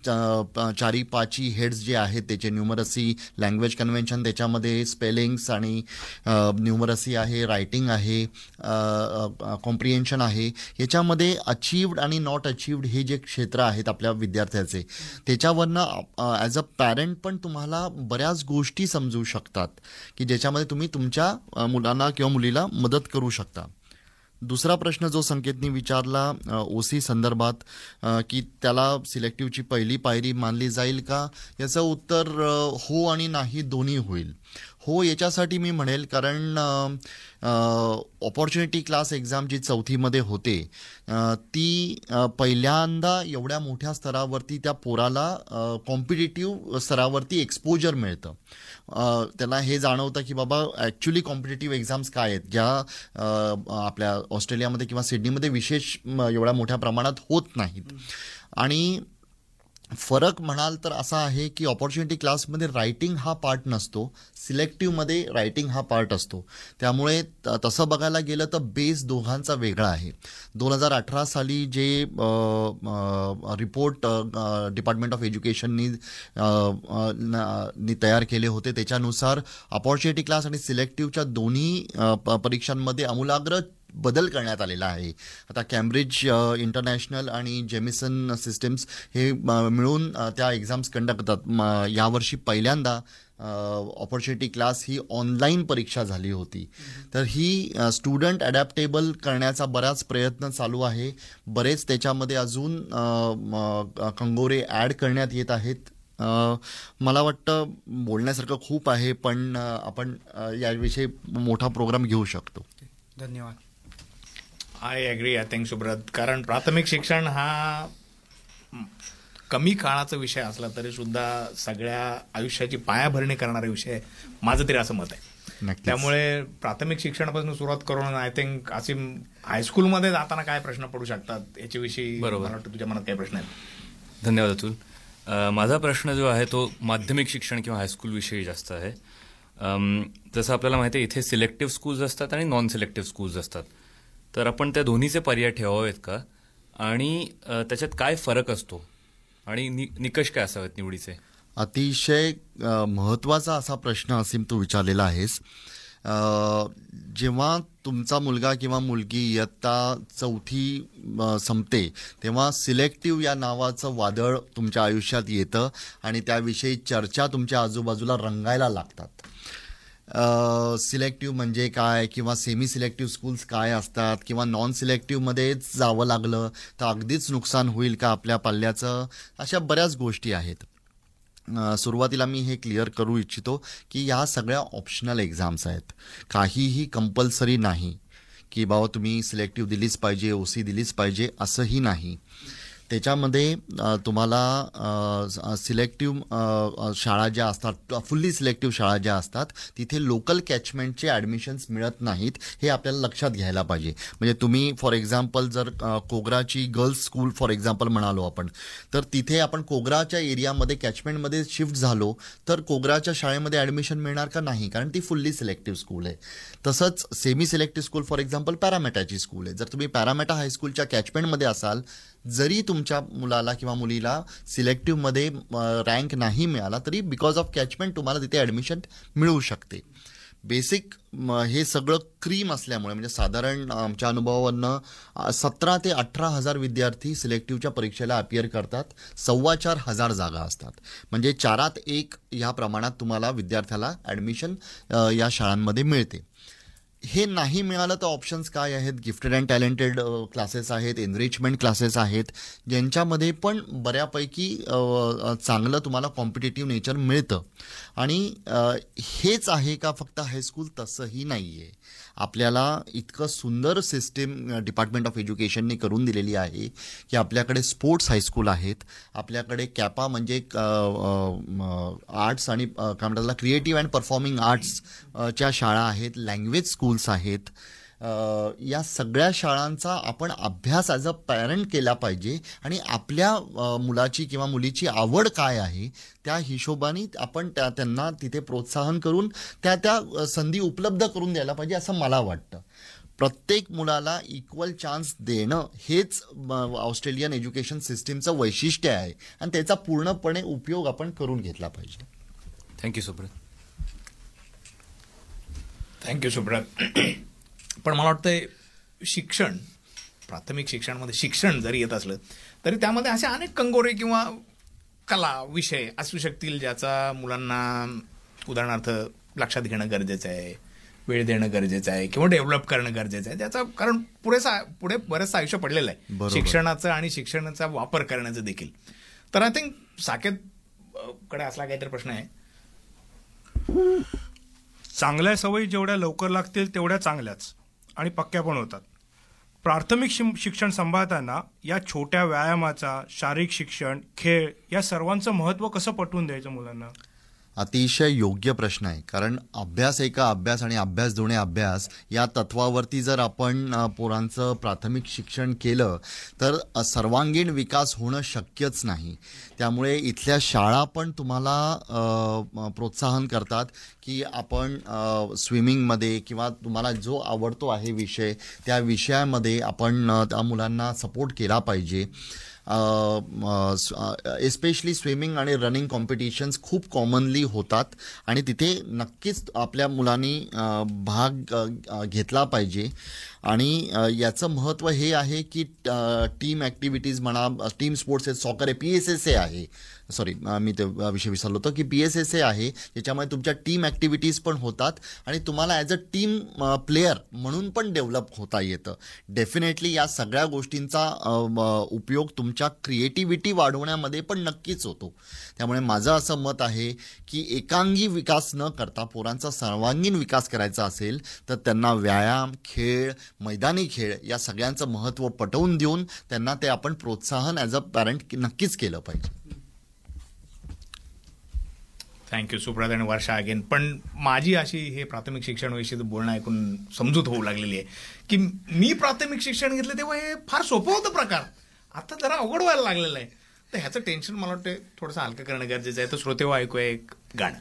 4-5 हेड्स जे आहेत त्याचे, न्यूमरसी, लँग्वेज कन्व्हेन्शन, त्याच्यामध्ये स्पेलिंग्स आणि न्यूमरसी आहे, रायटिंग आहे, कॉम्प्रिहेन्शन आहे, याच्यामध्ये अचीव्ड आणि नॉट अचीव्ड हे जे क्षेत्र आहेत आपल्या विद्यार्थ्याचे, त्याच्यावरनं ॲज अ पॅरेंट पण तुम्हाला बऱ्याच गोष्टी समजू शकतात की ज्याच्यामध्ये तुम्ही तुमच्या मुलांना किंवा मुलीला मदत करू शकता. दुसरा प्रश्न जो संकेतनी विचारला OC संदर्भात की त्याला सिलेक्टिव्हची पहिली पायरी मानली जाईल का, याचं उत्तर हो आणि नाही दोन्ही होईल. हो याच्यासाठी मी म्हणेल कारण ऑपॉर्च्युनिटी क्लास एक्झाम जी 4थीमध्ये होते ती पहिल्यांदा एवढ्या मोठ्या स्तरावरती त्या पोराला कॉम्पिटिटिव्ह स्तरावरती एक्सपोजर मिळतं. त्याला हे जाणवतं की बाबा ॲक्च्युली कॉम्पिटिटिव्ह एक्झाम्स काय आहेत, ज्या आपल्या ऑस्ट्रेलियामध्ये किंवा सिडनीमध्ये विशेष एवढ्या मोठ्या प्रमाणात होत नाहीत. आणि फरक म्हणाल तर असा आहे की ऑपॉर्च्युनिटी क्लासमध्ये रायटिंग हा पार्ट नसतो, सिलेक्टिव्हमध्ये रायटिंग हा पार्ट असतो. त्यामुळे तसं बघायला गेलं तर बेस दोघांचा वेगळा आहे. 2018 साली जे रिपोर्ट डिपार्टमेंट ऑफ एज्युकेशननी तयार केले होते त्याच्यानुसार ऑपॉर्च्युनिटी क्लास आणि सिलेक्टिव्हच्या दोन्ही परीक्षांमध्ये आमूलाग्र बदल करण्यात आलेला आहे. आता कॅम्ब्रिज इंटरनॅशनल आणि जेमिसन सिस्टम्स हे मिळून त्या एक्झाम्स कंडक्ट करतात. यावर्षी पहिल्यांदा ऑपॉर्च्युनिटी क्लास ही ऑनलाईन परीक्षा झाली होती. तर ही स्टुडंट अडॅप्टेबल करण्याचा बराच प्रयत्न चालू आहे. बरेच त्याच्यामध्ये अजून कंगोरे ॲड करण्यात येत आहेत. मला वाटतं बोलण्यासारखं खूप आहे, पण आपण याविषयी मोठा प्रोग्राम घेऊ शकतो. धन्यवाद. I agree. I think Subrata, कारण प्राथमिक शिक्षण हा कमी काळाचा विषय असला तरी सुद्धा सगळ्या आयुष्याची पायाभरणी करणारा विषय, माझं तरी असं मत आहे. त्यामुळे प्राथमिक शिक्षणापासून सुरुवात करून आय थिंक असे हायस्कूलमध्ये जाताना काय प्रश्न पडू शकतात याच्याविषयी मला वाटतं तुझ्या मनात काय प्रश्न आहेत. धन्यवाद अतुल. माझा प्रश्न जो आहे तो माध्यमिक शिक्षण किंवा हायस्कूल विषयी जास्त आहे. जसं आपल्याला माहिती आहे इथे सिलेक्टिव्ह स्कूल्स असतात आणि नॉन सिलेक्टिव्ह स्कूल्स असतात. तर आपण त्या दोन्हीचे पर्याय ठेवावेत का आणि त्याच्यात काय फरक असतो आणि निकष काय असावेत निवडीचे? अतिशय महत्त्वाचा असा प्रश्न असीम तू विचारलेला आहेस. जेव्हा तुमचा मुलगा किंवा मुलगी इयत्ता 4थी संपते तेव्हा सिलेक्टिव्ह या नावाचं वादळ तुमच्या आयुष्यात येतं आणि त्याविषयी चर्चा तुमच्या आजूबाजूला रंगायला लागतात. सिलेक्टिव्ह म्हणजे काय किंवा सेमी सिलेक्टिव्ह स्कूल्स काय असतात किंवा नॉन सिलेक्टिव्हमध्येच जावं लागलं तर अगदीच नुकसान होईल का आपल्या पाल्याचं, अशा बऱ्याच गोष्टी आहेत. सुरुवातीला मी हे क्लिअर करू इच्छितो की ह्या सगळ्या ऑप्शनल एक्झाम्स आहेत. काहीही कंपल्सरी नाही की बाबा तुम्ही सिलेक्टिव्ह दिलीच पाहिजे, OC दिलीच पाहिजे असंही नाही. त्याच्यामध्ये तुम्हाला सिलेक्टिव्ह शाळा ज्या असतात, फुल्ली सिलेक्टिव्ह शाळा ज्या असतात तिथे लोकल कॅचमेंटचे ॲडमिशन्स मिळत नाहीत हे आपल्याला लक्षात घ्यायला पाहिजे. म्हणजे तुम्ही फॉर एक्झाम्पल जर कोगराची गर्ल्स स्कूल फॉर एक्झाम्पल म्हणालो आपण, तर तिथे आपण कोगराच्या एरियामध्ये कॅचमेंटमध्ये शिफ्ट झालो तर कोगराच्या शाळेमध्ये ॲडमिशन मिळणार का? नाही, कारण ती फुल्ली सिलेक्टिव्ह स्कूल आहे. तसंच semi selective school for example पॅरामेटाची स्कूल आहे. जर तुम्ही पॅरामेटा हायस्कूलच्या कॅचमेंटमध्ये असाल, जरी तुमच्या मुलाला किंवा मुलीला सिलेक्टिव्हमध्ये रँक नाही मिळाला तरी बिकॉज ऑफ कॅचमेंट तुम्हाला तिथे ॲडमिशन मिळू शकते. बेसिक हे सगळं क्रीम असल्यामुळे म्हणजे साधारण आमच्या अनुभवावरनं 17,000 ते 18,000 विद्यार्थी सिलेक्टिव्हच्या परीक्षेला अपियर करतात. 4,500 जागा असतात. म्हणजे 4त 1 ह्या प्रमाणात तुम्हाला विद्यार्थ्याला ॲडमिशन या शाळांमध्ये मिळते. हे नाही मिळालं तर ऑप्शन्स काय आहेत? गिफ्टेड अँड टॅलेंटेड क्लासेस आहेत, एनरिचमेंट क्लासेस आहेत, ज्यांच्यामध्ये पण बऱ्यापैकी चांगलं तुम्हाला कॉम्पिटेटिव्ह नेचर मिळतं. आणि हेच आहे का फक्त हायस्कूल? तसंही नाही आहे. आपल्याला इतकं सुंदर सिस्टीम डिपार्टमेंट ऑफ एज्युकेशनने करून दिलेली आहे की आपल्याकडे स्पोर्ट्स हायस्कूल आहेत, आपल्याकडे कॅपा म्हणजे आर्ट्स आणि काय म्हणतात त्याला क्रिएटिव्ह अँड परफॉर्मिंग आर्ट्सच्या शाळा आहेत, लँग्वेज स्कूल्स आहेत. या सगळ्या शाळांचा आपण अभ्यास ॲज अ पॅरेंट केला पाहिजे आणि आपल्या मुलाची किंवा मुलीची आवड काय आहे त्या हिशोबाने आपण त्यांना तिथे प्रोत्साहन करून त्या संधी उपलब्ध करून द्यायला पाहिजे असं मला वाटतं. प्रत्येक मुलाला इक्वल चान्स देणं हेच ऑस्ट्रेलियन एज्युकेशन सिस्टीमचं वैशिष्ट्य आहे आणि त्याचा पूर्णपणे उपयोग आपण करून घेतला पाहिजे. थँक्यू सुब्रत. थँक्यू सुब्रत. पण मला वाटतं शिक्षण, प्राथमिक शिक्षणामध्ये शिक्षण जरी येत असलं तरी त्यामध्ये असे अनेक कंगोरे किंवा कला विषय असू शकतील ज्याचा मुलांना उदाहरणार्थ लक्षात घेणं गरजेचं आहे, वेळ देणं गरजेचं आहे किंवा डेव्हलप करणं गरजेचं आहे. त्याचा कारण पुढे बरंचसं आयुष्य पडलेलं आहे शिक्षणाचं आणि शिक्षणाचा वापर करण्याचं देखील. तर आय थिंक साकेत कडे असला काहीतरी प्रश्न आहे. चांगल्या सवयी जेवढ्या लवकर लागतील तेवढ्या चांगल्याच आणि पक्क्या पण होतात. प्राथमिक शिक्षण सांभाळताना या छोट्या व्यायामाचा, शारीरिक शिक्षण, खेळ या सर्वांचं महत्त्व कसं पटवून द्यायचं मुलांना? अतिशय योग्य प्रश्न आहे. कारण अभ्यास एका अभ्यास आणि अभ्यास दोन्ही अभ्यास या तत्वावरती जर आपण पोरांचं प्राथमिक शिक्षण केलं तर सर्वांगीण विकास होणं शक्यच नाही. त्यामुळे इथल्या शाळा पण तुम्हाला प्रोत्साहन करतात की आपण स्विमिंगमध्ये किंवा तुम्हाला जो आवडतो आहे विषय त्या विषयामध्ये आपण त्या मुलांना सपोर्ट केला पाहिजे. एस्पेशली स्विमिंग आणि रनिंग कॉम्पिटिशन्स खूप कॉमनली होतात आणि तिथे नक्कीच आपल्या मुलांनी भाग घेतला पाहिजे. आणि याचं महत्त्व हे आहे की टीम ॲक्टिव्हिटीज म्हणा, टीम स्पोर्ट्स आहेत, सॉकर आहे, PSSA आहे, सॉरी मी ते विषय विसरलो होतो की PSSA आहे, ज्याच्यामुळे तुमच्या टीम ॲक्टिव्हिटीज पण होतात आणि तुम्हाला ॲज अ टीम प्लेयर म्हणून पण डेव्हलप होता येतं. डेफिनेटली या सगळ्या गोष्टींचा उपयोग तुमच्या क्रिएटिव्हिटी वाढवण्यामध्ये पण नक्कीच होतो. त्यामुळे माझं असं मत आहे की एकांगी विकास न करता पोरांचा सर्वांगीण विकास करायचा असेल तर त्यांना व्यायाम, खेळ, मैदानी खेळ या सगळ्यांचं महत्त्व पटवून देऊन त्यांना ते आपण प्रोत्साहन ॲज अ पॅरेंट नक्कीच केलं पाहिजे. थँक्यू सुब्रत आणि वर्षा अगेन. पण माझी अशी हे प्राथमिक शिक्षणाविषयी बोलणं ऐकून समजूत होऊ लागलेली आहे की मी प्राथमिक शिक्षण घेतलं तेव्हा हे फार सोपं होतं प्रकार, आता जरा अवघड व्हायला लागलेलं आहे. तर ह्याचं टेन्शन मला वाटतं थोडंसं हलकं करणं गरजेचं आहे. तर श्रोतेहो ऐकूया एक गाणं.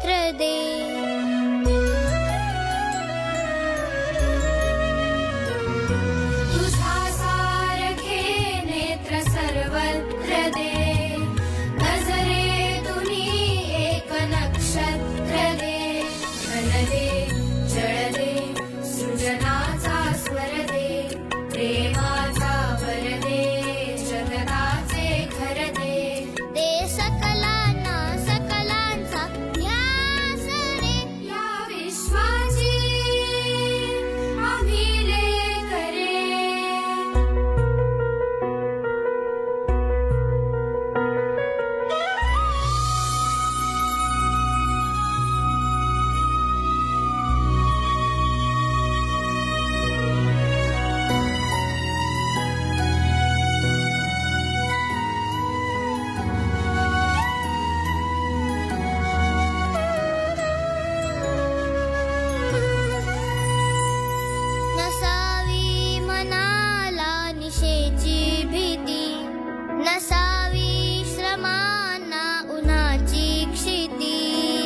नेत्र दे. तुझा सारखे नेत्र सर्वत्र दे. नजरेतुनी एक नक्षत्र दे. धन दे, जळ दे, सृजनाचा स्वर दे. प्रेमाचा वर दे, जगताचे घर दे. दे सकलांना सकलांचा ध्यास रे. या विश्वाची आम्ही लेकरे. नसावी मनाला निशेची भीती. नसावी श्रमांना उन्हाची क्षिती.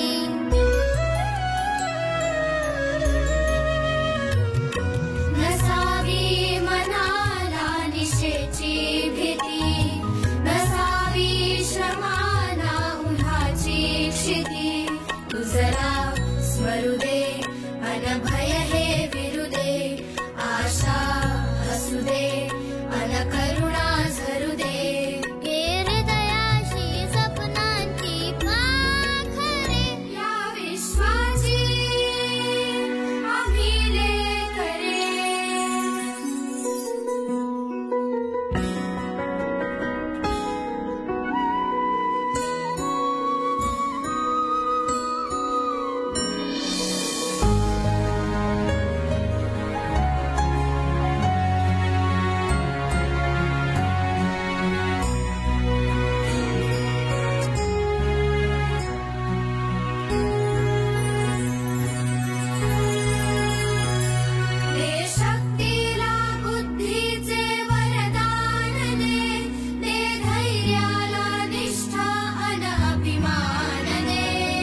नसावी मनाला निशेची भीती. नसावी श्रमांना उन्हाची क्षिती. तुझला स्मरू दे अनभय हे विरू दे. आशा हसू दे अन करुणा झरू दे. हे हृदयाशी सपनांची पाखरे. या विश्वाची आम्ही लेकरे. दे शक्तीला बुद्धीचे वरदान दे. दे धैर्याला निष्ठा अन अभिमान दे.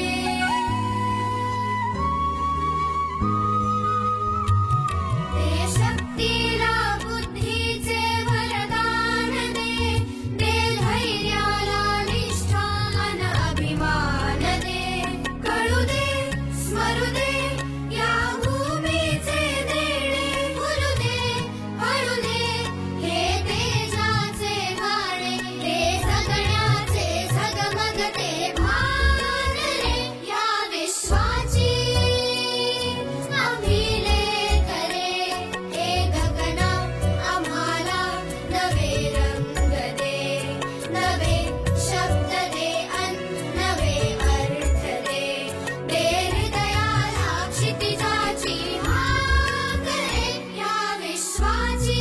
दे शक्तीला बुद्धीचे वरदान दे. दे धैर्याला निष्ठा अन अभिमान दे. कळू दे, स्मरू दे या भूमीचे देणे. फुलू दे, फळू दे हे तेजाचे गाणे. ते जगण्याचे झगमगते भान रे. या विश्वाची आम्ही लेकरे. हे गगन आम्हाला नवे रंग दे. नवे शब्द दे अन नवे अर्थ दे. दे हृदयाला क्षितिजाची हाक रे. या विश्वाची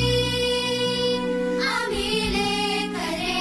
आम्ही लेकरे.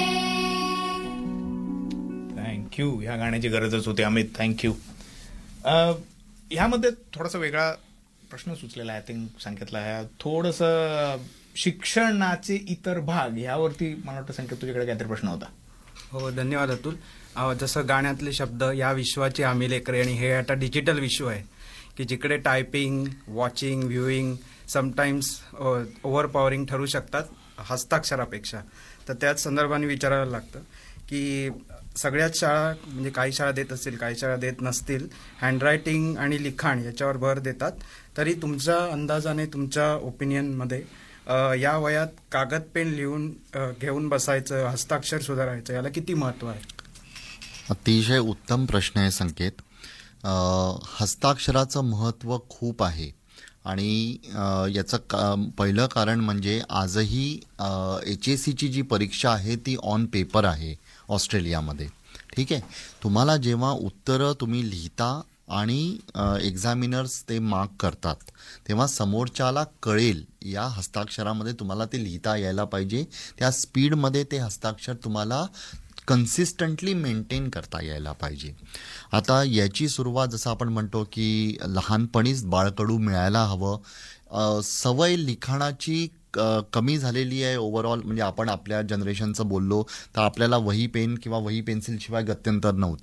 थँक्यू. ह्या गाण्याची गरजच होती अमित, थँक्यू. ह्यामध्ये थोडासा वेगळा प्रश्न सुचलेला आहे. आय थिंक संकेतला आहे थोडंसं शिक्षणाचे इतर भाग ह्यावरती मला वाटतं संकेत तुझ्याकडे काहीतरी प्रश्न होता. हो, धन्यवाद अतुल. जसं गाण्यातले शब्द या विश्वाची आम्ही लेकरे, आणि हे आता डिजिटल विश्व आहे की जिकडे typing, watching, viewing sometimes overpowering ठरू शकतात हस्ताक्षरापेक्षा. तर त्याच संदर्भाने विचारायला लागतं की सगळ्याच शाळा, म्हणजे काही शाळा देत असतील, काही शाळा देत नसतील, हँडरायटिंग आणि लिखाण याच्यावर भर देतात. तरी तुमच्या अंदाजाने, तुमच्या ओपिनियनमध्ये या वयात कागद पेन लिहून घेऊन बसायचं, हस्ताक्षर सुधारायचं, याला किती महत्व आहे? अतिशय उत्तम प्रश्न आहे संकेत. हस्ताक्षराचं महत्त्व खूप आहे आणि याचं पहिलं कारण म्हणजे आजही HSCची जी परीक्षा आहे ती ऑन पेपर आहे ऑस्ट्रेलियामध्ये. ठीक आहे, तुम्हाला जेव्हा उत्तरं तुम्ही लिहिता आणि एक्झामिनर्स ते मार्क करतात तेव्हा समोरच्याला कळेल या हस्ताक्षरामध्ये तुम्हाला ते लिहिता यायला पाहिजे, त्या स्पीडमध्ये ते हस्ताक्षर तुम्हाला कन्सिस्टंटली मेंटेन करता यायला पाहिजे. आता याची सुरुवात जसं आपण म्हणतो की लहानपणीच बाळकडू मिळायला हवं. सवय लिखाणाची कमी झालेली आहे ओव्हरऑल. म्हणजे आपण आपल्या जनरेशनचं बोललो तर आपल्याला वही पेन किंवा वही पेन्सिलशिवाय गत्यंतर नव्हतं.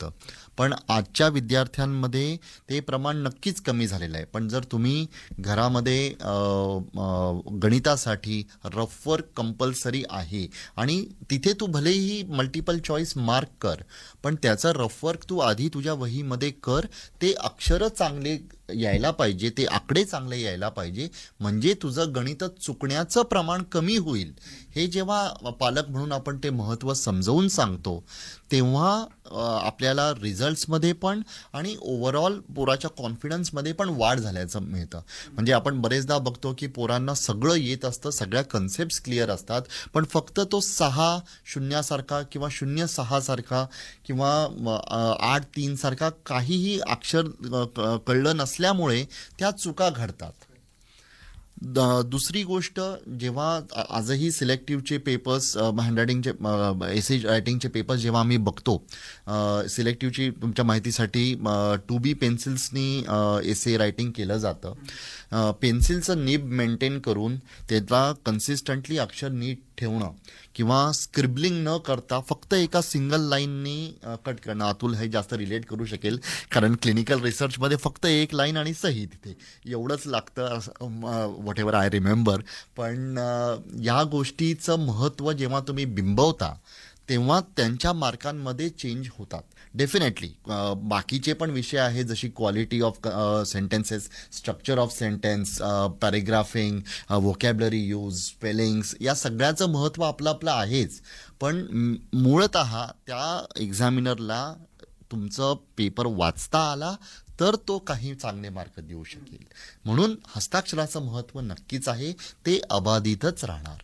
पण आजच्या विद्यार्थ्यांमध्ये ते प्रमाण नक्कीच कमी झालेलं आहे. पण जर तुम्ही घरामध्ये गणितासाठी रफ वर्क कंपल्सरी आहे आणि तिथे तू भलेही मल्टिपल चॉईस मार्क कर, पण त्याचा रफ वर्क तू आधी तुझ्या वहीमध्ये कर. ते अक्षरं चांगले यायला पाहिजे, ते आकडे चांगले यायला पाहिजे, म्हणजे तुझं गणित चुकण्याचं प्रमाण कमी होईल. हे जेव्हा पालक म्हणून आपण ते महत्त्व समजावून सांगतो तेव्हा आपल्याला रिझल्ट्समध्ये पण आणि ओव्हरऑल पोराच्या कॉन्फिडन्समध्ये पण वाढ झाल्याचं मिळतं. म्हणजे आपण बरेचदा बघतो की पोरांना सगळं येत असतं, सगळ्या कन्सेप्ट्स क्लिअर असतात, पण फक्त तो 6-0 सारखा किंवा 0-6 सारखा किंवा 8-3 सारखा काहीही अक्षर कळलं नसल्यामुळे त्या चुका घडतात. दुसरी गोष्ट, जेव्हा आजही सिलेक्टिव्हचे पेपर्स, हँडरायटिंगचे, एसे रायटिंगचे पेपर्स जेव्हा आम्ही बघतो, सिलेक्टिव्हची तुमच्या माहितीसाठी 2B पेन्सिल्सनी एसे रायटिंग केलं जातं. पेन्सिलचं निब मेंटेन करून त्याला कन्सिस्टंटली अक्षर नीट ठेवणं किंवा स्क्रिबलिंग न करता फक्त एका सिंगल लाईननी कट करणं. अतुल हे जास्त रिलेट करू शकेल, कारण क्लिनिकल रिसर्चमध्ये फक्त एक लाईन आणि सही तिथे एवढंच लागतं, व्हॉट एव्हर आय रिमेंबर. पण या गोष्टीचं महत्त्व जेव्हा तुम्ही बिंबवता तेव्हा त्यांच्या मार्कांमध्ये चेंज होतात. डेफिनेटली बाकीचे पण विषय आहेत, जशी quality of sentences, structure of sentence, paragraphing, vocabulary use, spellings, या सगळ्याचं महत्त्व आपलं आपलं आहेच. पण मूळतः त्या एक्झामिनरला तुमचं पेपर वाचता आला तर तो काही चांगले मार्क देऊ शकेल. म्हणून हस्ताक्षराचं महत्त्व नक्कीच आहे, ते अबाधितच राहणार.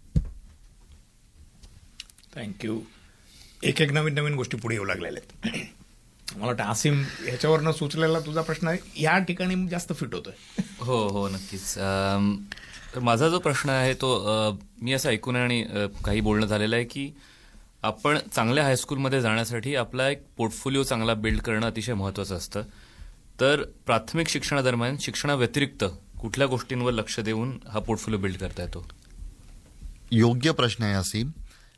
थँक्यू. एक नवीन नवीन गोष्टी पुढे येऊ लागलेल्या आहेत. मला वाटतं आसिम, ह्याच्यावरनं सुचलेला तुझा प्रश्न या ठिकाणी जास्त फिट होतोय. हो नक्कीच. तर माझा जो प्रश्न आहे तो मी असं ऐकून आणि काही बोलणं झालेलं आहे की आपण चांगल्या हायस्कूलमध्ये जाण्यासाठी आपला एक पोर्टफोलिओ चांगला बिल्ड करणं अतिशय महत्त्वाचं असतं. तर प्राथमिक शिक्षणादरम्यान शिक्षणाव्यतिरिक्त कुठल्या गोष्टींवर लक्ष देऊन हा पोर्टफोलिओ बिल्ड करता येतो? योग्य प्रश्न आहे Asim.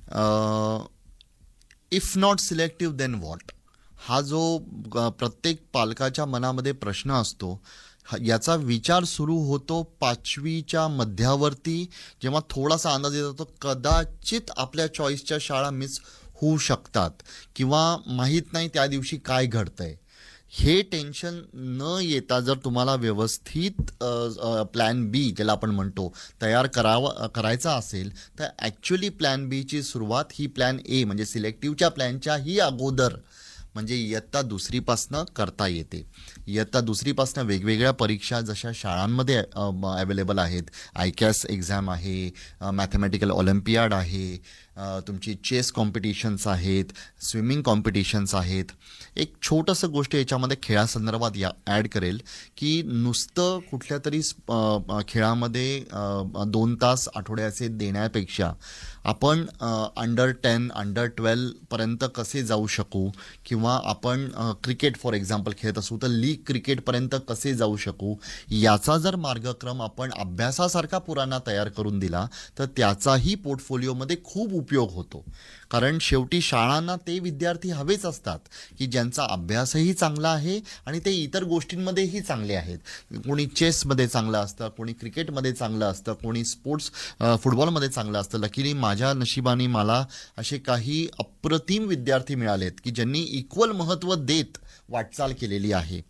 If not selective then what, हा जो प्रत्येक पालकाच्या मनामध्ये प्रश्न असतो, याचा विचार सुरू होतो 5वीच्या मध्यावरती, जेव्हा थोडासा अंदाज येत होतो कदाचित आपल्या चॉईसच्या शाळा मिस होऊ शकतात किंवा माहीत नाही त्या दिवशी काय घडतंय. हे टेन्शन न येता जर तुम्हाला व्यवस्थित प्लॅन बी, ज्याला आपण म्हणतो, तयार करायचा असेल तर ॲक्च्युली प्लॅन बीची सुरुवात ही प्लॅन ए म्हणजे सिलेक्टिव्हच्या प्लॅनच्याही अगोदर, म्हणजे इयत्ता 2रीपासनं करता येते. इयत्ता 2रीपासनं वेगवेगळ्या परीक्षा जशा शाळांमध्ये अवेलेबल आहेत, ICAS एक्झाम आहे, मॅथमॅटिकल ऑलिम्पियाड आहे, तुमची चेस कॉम्पिटिशन्स आहेत, स्विमिंग कॉम्पिटिशन्स आहेत. एक छोटंसं गोष्ट याच्यामध्ये खेळासंदर्भात ॲड करेल की नुसतं कुठल्या तरी खेळामध्ये 2 तास आठवड्याचे देण्यापेक्षा आपण अंडर 10, अंडर 12 पर्यंत कसे जाऊ शकू, किंवा आपण क्रिकेट फॉर एक्झाम्पल खेळत असू तर लीग क्रिकेटपर्यंत कसे जाऊ शकू, याचा जर मार्गक्रम आपण अभ्यासासारखा पुराणा तयार करून दिला तर त्याचाही पोर्टफोलिओमध्ये खूप उपयोग होतो. कारण शेवटी शाळांना ते विद्यार्थी हवेच असतात की ज्यांचा अभ्यासही चांगला आहे आणि ते इतर गोष्टींमध्येही चांगले आहेत. कोणी चेसमध्ये चांगलं असतं, कोणी क्रिकेटमध्ये चांगलं असतं, कोणी स्पोर्ट्स फुटबॉलमध्ये चांगलं असतं. लकीली माझ्या नशिबाने मला असे काही अप्रतिम विद्यार्थी मिळालेत की ज्यांनी इक्वल महत्त्व देत वाटचाल केलेली आहे.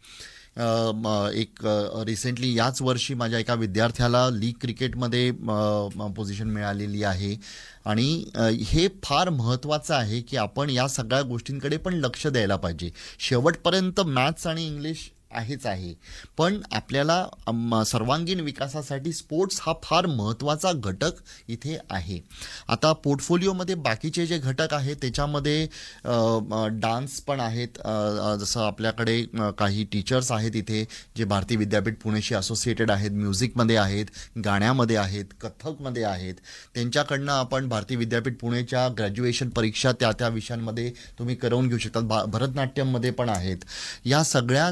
एक रिसेंटली याच वर्षी माझ्या एका विद्यार्थ्याला लीग क्रिकेटमध्ये पोझिशन मिळालेली आहे. आणि हे फार महत्त्वाचं आहे की आपण या सगळ्या गोष्टींकडे पण लक्ष द्यायला पाहिजे. शेवटपर्यंत मॅथ्स आणि इंग्लिश आहेच आहे, पण आपल्याला सर्वांगीण विकासासाठी स्पोर्ट्स हा फार महत्त्वाचा घटक इथे आहे. आता पोर्टफोलिओमध्ये बाकीचे जे घटक आहेत त्याच्यामध्ये डान्स पण आहेत. जसं आपल्याकडे काही टीचर्स आहेत इथे जे भारतीय विद्यापीठ पुणेशी असोसिएटेड आहेत, म्युझिकमध्ये आहेत, गाण्यामध्ये आहेत, कथकमध्ये आहेत. त्यांच्याकडनं आपण भारतीय विद्यापीठ पुणेच्या ग्रॅज्युएशन परीक्षा त्या विषयांमध्ये तुम्ही करवून घेऊ शकता. भरतनाट्यममध्ये पण आहेत. या सगळ्यांचा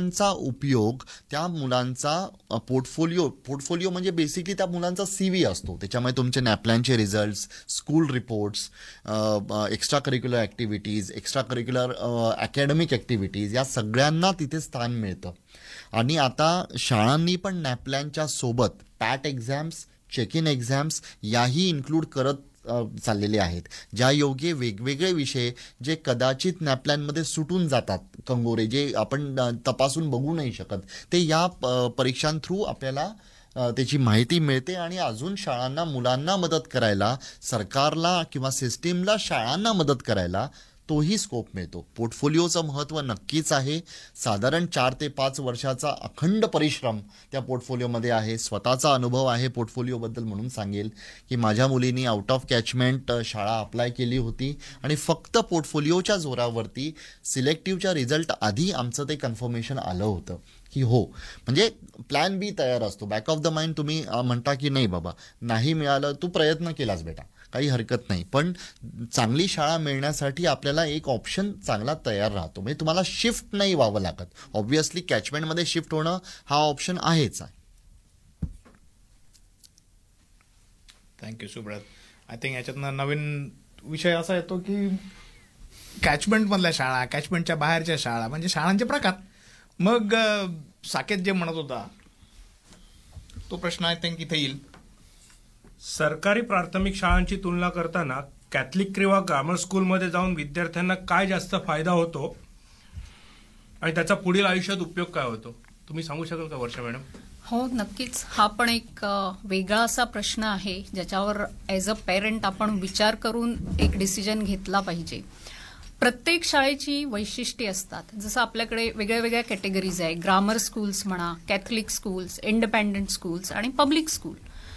उपयोग त्या मुलांचा पोर्टफोलिओ म्हणजे बेसिकली त्या मुलांचा CV असतो. त्याच्यामध्ये तुमचे नॅपलॅनचे results, school reports, extra curricular activities, extra curricular academic activities या सगळ्यांना तिथे स्थान मिळतं. आणि आता शाळांनी पण नॅपलॅनच्या सोबत PAT exams, check in exams याही इन्क्लूड करत चाललेले आहेत, ज्या योगे वेगवेगळे विषय जे कदाचित नॅपलॅनमध्ये सुटून जातात, कंगोरे जे आपण तपासून बघू नाही शकत, ते या परीक्षांथ्रू आपल्याला त्याची माहिती मिळते. आणि अजून शाळांना, मुलांना मदत करायला, सरकारला किंवा सिस्टीमला शाळांना मदत करायला तोही स्कोप मिळतो. पोर्टफोलिओचं महत्त्व नक्कीच आहे. साधारण 4 ते 5 वर्षाचा अखंड परिश्रम त्या पोर्टफोलिओमध्ये आहे. स्वतःचा अनुभव आहे पोर्टफोलिओबद्दल म्हणून सांगेल की माझ्या मुलीनी आउट ऑफ कॅचमेंट शाळा अप्लाय केली होती आणि फक्त पोर्टफोलिओच्या जोरावरती सिलेक्टिव्हच्या रिझल्ट आधी आमचं ते कन्फर्मेशन आलं होतं की हो, म्हणजे प्लॅन बी तयार असतो. बॅक ऑफ द माइंड तुम्ही म्हणता की नाही बाबा नाही मिळालं, तू प्रयत्न केलास बेटा, काही हरकत नाही, पण चांगली शाळा मिळण्यासाठी आपल्याला एक ऑप्शन चांगला तयार राहतो. म्हणजे तुम्हाला शिफ्ट नाही व्हावं लागत. ऑब्व्हियसली कॅचमेंटमध्ये शिफ्ट होणं हा ऑप्शन आहेच आहे. थँक्यू सुब्रत. आय थिंक याच्यातनं नवीन विषय असा येतो की कॅचमेंटमधल्या शाळा, कॅचमेंटच्या बाहेरच्या शाळा, म्हणजे शाळांचे प्रकार. मग साकेत जे म्हणत होता तो प्रश्न आय थिंक इथे येईल. सरकारी प्राथमिक शाळांची तुलना करताना कॅथलिक किंवा ग्रामर स्कूलमध्ये जाऊन विद्यार्थ्यांना काय जास्त फायदा होतो आणि त्याचा पुढील आयुष्यात उपयोग काय होतो, तुम्ही सांगू शकाल का वर्षा मॅडम? हो, नक्कीच. हा पण एक वेगळा असा प्रश्न आहे ज्याच्यावर ॲज अ पेरेंट आपण विचार करून एक डिसिजन घेतला पाहिजे. प्रत्येक शाळेची वैशिष्ट्ये असतात. जसं आपल्याकडे वेगळ्या वेगळ्या कॅटेगरीज आहे. ग्रामर स्कूल्स म्हणा, कॅथलिक स्कूल्स, इंडिपेंडंट स्कूल्स आणि पब्लिक स्कूल.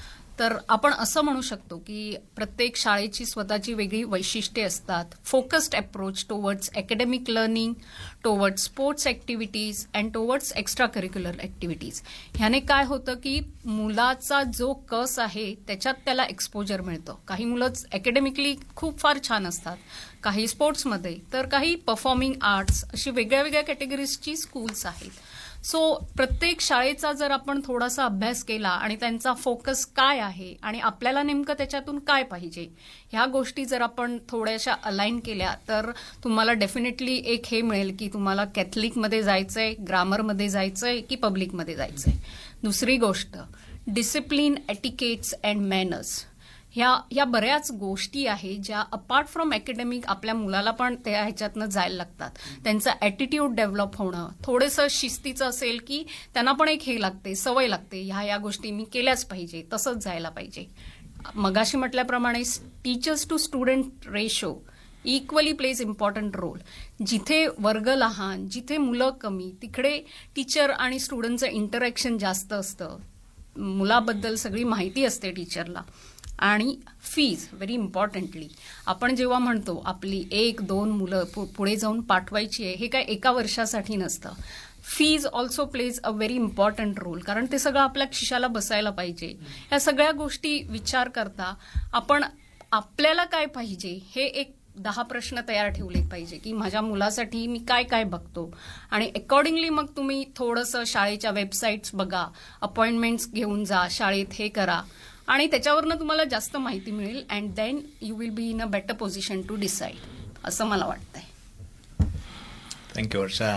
तर आपण असं म्हणू शकतो की प्रत्येक शाळेची स्वतःची वेगळी वैशिष्ट्ये असतात. Focused approach towards academic learning, towards sports activities and towards extra curricular activities. ह्याने काय होतं की मुलाचा जो कस आहे त्याच्यात त्याला एक्सपोजर मिळतं. काही मुलं अकॅडमिकली खूप फार छान असतात, काही स्पोर्ट्समध्ये, तर काही परफॉर्मिंग आर्ट्स, अशी वेगळ्या वेगळ्या कॅटेगरीजची स्कूल्स आहेत. सो प्रत्येक शाळेचा जर आपण थोडासा अभ्यास केला आणि त्यांचा फोकस काय आहे आणि आपल्याला नेमकं त्याच्यातून काय पाहिजे, ह्या गोष्टी जर आपण थोड्याशा अलाइन केल्या तर तुम्हाला डेफिनेटली एक हे मिळेल की तुम्हाला कॅथलिकमध्ये जायचंय, ग्रामरमध्ये जायचंय की पब्लिकमध्ये जायचंय. दुसरी गोष्ट, डिसिप्लिन, एटिकेट्स अँड मॅनर्स, ह्या बऱ्याच गोष्टी आहेत ज्या अपार्ट फ्रॉम अकॅडमिक आपल्या मुलाला पण त्या ह्याच्यातनं जायला लागतात. त्यांचं ॲटिट्यूड डेव्हलप होणं, थोडंसं शिस्तीचं असेल की त्यांना पण एक हे लागते, सवय लागते, ह्या गोष्टी मी केल्याच पाहिजे, तसंच जायला पाहिजे. मगाशी म्हटल्याप्रमाणे teachers to student ratio equally plays important role. जिथे वर्ग लहान, जिथे मुलं कमी, तिकडे टीचर आणि स्टुडंटचं इंटरॅक्शन जास्त असतं, मुलाबद्दल सगळी माहिती असते टीचरला. आणि फीज, व्हेरी इम्पॉर्टंटली, आपण जेव्हा म्हणतो आपली 1-2 मुलं पुढे जाऊन पाठवायची आहे, हे काय एका वर्षासाठी नसतं. Fees also plays a very important role, कारण ते सगळं आपल्या खिशाला बसायला पाहिजे. या सगळ्या गोष्टी विचार करता आपण आपल्याला काय पाहिजे हे एक 10 प्रश्न तयार ठेवले पाहिजे की माझ्या मुलासाठी मी काय काय बघतो. आणि अकॉर्डिंगली मग तुम्ही थोडंसं शाळेच्या वेबसाईट्स बघा, अपॉइंटमेंट्स घेऊन जा, शाळेत हे करा, आणि त्याच्यावरनं तुम्हाला जास्त माहिती मिळेल. And then you will be in a better position to decide, असं मला वाटतंय. थँक्यू वर्षा.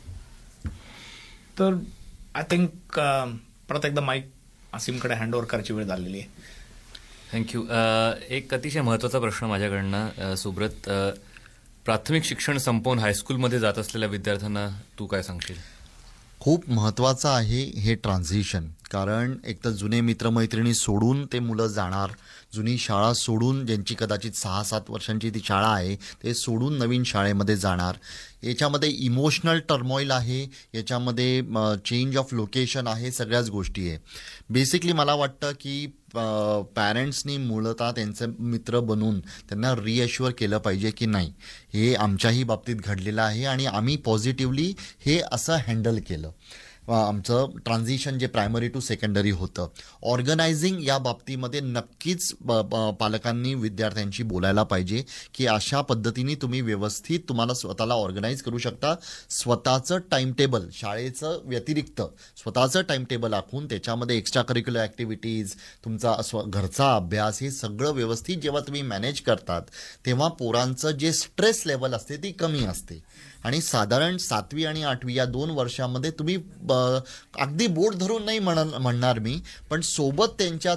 तर आय थिंक परत एकदा माईक असीमकडे हँडओव्हर करायची वेळ झालेली आहे. थँक्यू. एक अतिशय महत्त्वाचा प्रश्न माझ्याकडनं सुब्रत, प्राथमिक शिक्षण संपवून हायस्कूलमध्ये जात असलेल्या विद्यार्थ्यांना तू काय सांगशील? खूप महत्त्वाचं आहे हे ट्रान्झिशन. कारण एक तर जुने मित्रमैत्रिणी सोडून ते मुलं जाणार, जुनी शाळा सोडून, ज्यांची कदाचित 6-7 वर्षांची ती शाळा आहे, ते सोडून नवीन शाळेमध्ये जाणार. याच्यामध्ये इमोशनल टर्मॉईल आहे, याच्यामध्ये चेंज ऑफ लोकेशन आहे, सगळ्याच गोष्टी आहे. बेसिकली मला वाटतं की पॅरेंट्सनी मूलतः त्यांचे मित्र बनून त्यांना रिअश्युअर केलं पाहिजे की नाही, हे आमच्याही बाबतीत घडलेलं आहे आणि आम्ही पॉझिटिव्हली हे असं हँडल केलं. आमचं ट्रान्झिशन जे प्रायमरी टू सेकंडरी होतं. ऑर्गनायझिंग या बाबतीमध्ये नक्कीच पालकांनी विद्यार्थ्यांशी बोलायला पाहिजे की अशा पद्धतीने तुम्ही व्यवस्थित तुम्हाला स्वतःला ऑर्गनाईज करू शकता. स्वतःचं टाइम टेबल, शाळेचं व्यतिरिक्त स्वतःचं टाइम टेबल आखून त्याच्यामध्ये एक्स्ट्रा करिक्युलर ॲक्टिव्हिटीज, तुमचा घरचा अभ्यास, हे सगळं व्यवस्थित जेव्हा तुम्ही मॅनेज करतात तेव्हा पोरांचं जे स्ट्रेस लेवल असते ती कमी असते. आणि साधारण 7वी आणि 8वी या 2 वर्षामध्ये तुम्ही अगदी बोट धरून नाही म्हणणार मी, पण सोबत त्यांच्या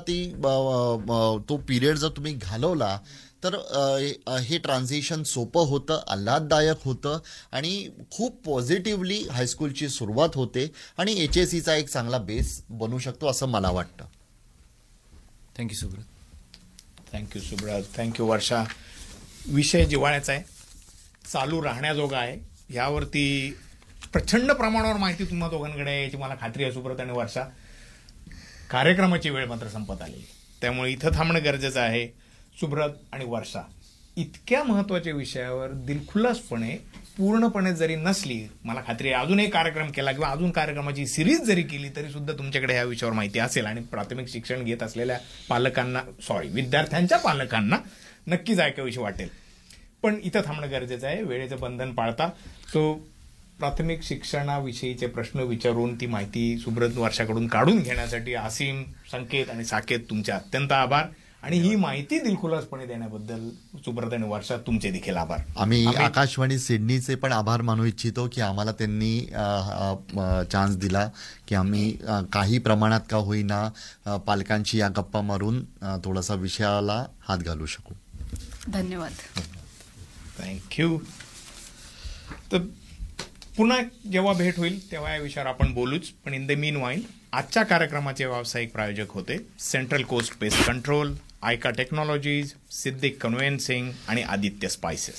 तो पिरियड जर तुम्ही घालवला तर हे ट्रान्झिशन सोपं होतं, आल्हाददायक होतं आणि खूप पॉझिटिव्हली हायस्कूलची सुरुवात होते आणि HSCचा एक चांगला बेस बनू शकतो असं मला वाटतं. Thank you Subrata. Thank you Subrata. Thank you Varsha. विषय जिव्हाळ्याचा आहे, चालू राहण्याजोगा आहे. यावरती प्रचंड प्रमाणावर माहिती तुम्हा दोघांकडे याची मला खात्री आहे सुब्रत आणि वर्षा. कार्यक्रमाची वेळ मात्र संपत आली, त्यामुळे इथं थांबणं गरजेचं आहे. सुब्रत आणि वर्षा, इतक्या महत्वाच्या विषयावर दिलखुलासपणे पूर्णपणे जरी नसली, मला खात्री आहे अजून एक कार्यक्रम केला किंवा अजून कार्यक्रमाची सिरीज जरी केली तरी सुद्धा तुमच्याकडे ह्या विषयावर माहिती असेल आणि प्राथमिक शिक्षण घेत असलेल्या विद्यार्थ्यांच्या पालकांना नक्कीच ऐकावीशी वाटेल. पण इथं थांबणं गरजेचं आहे, वेळेचं बंधन पाळता. तो प्राथमिक शिक्षणाविषयीचे प्रश्न विचारून ती माहिती सुब्रत वर्षाकडून काढून घेण्यासाठी असीम, संकेत आणि साकेत तुमचे अत्यंत आभार. आणि ही माहिती दिलखुलासपणे देण्याबद्दल सुब्रत आणि वर्षा तुमचे देखील आभार. आम्ही आकाशवाणी सिडनीचे पण आभार मानू इच्छितो की आम्हाला त्यांनी चान्स दिला की आम्ही काही प्रमाणात का होईना पालकांची या गप्पा मारून थोडासा विषयाला हात घालू शकू. धन्यवाद. थँक्यू. तर पुन्हा जेव्हा भेट होईल तेव्हा या विषयावर आपण बोलूच, पण इन द मीन वाईल आजच्या कार्यक्रमाचे व्यावसायिक प्रायोजक होते central coast pest control, Ayka technologies, Siddik conveyancing आणि आदित्य स्पायसेस.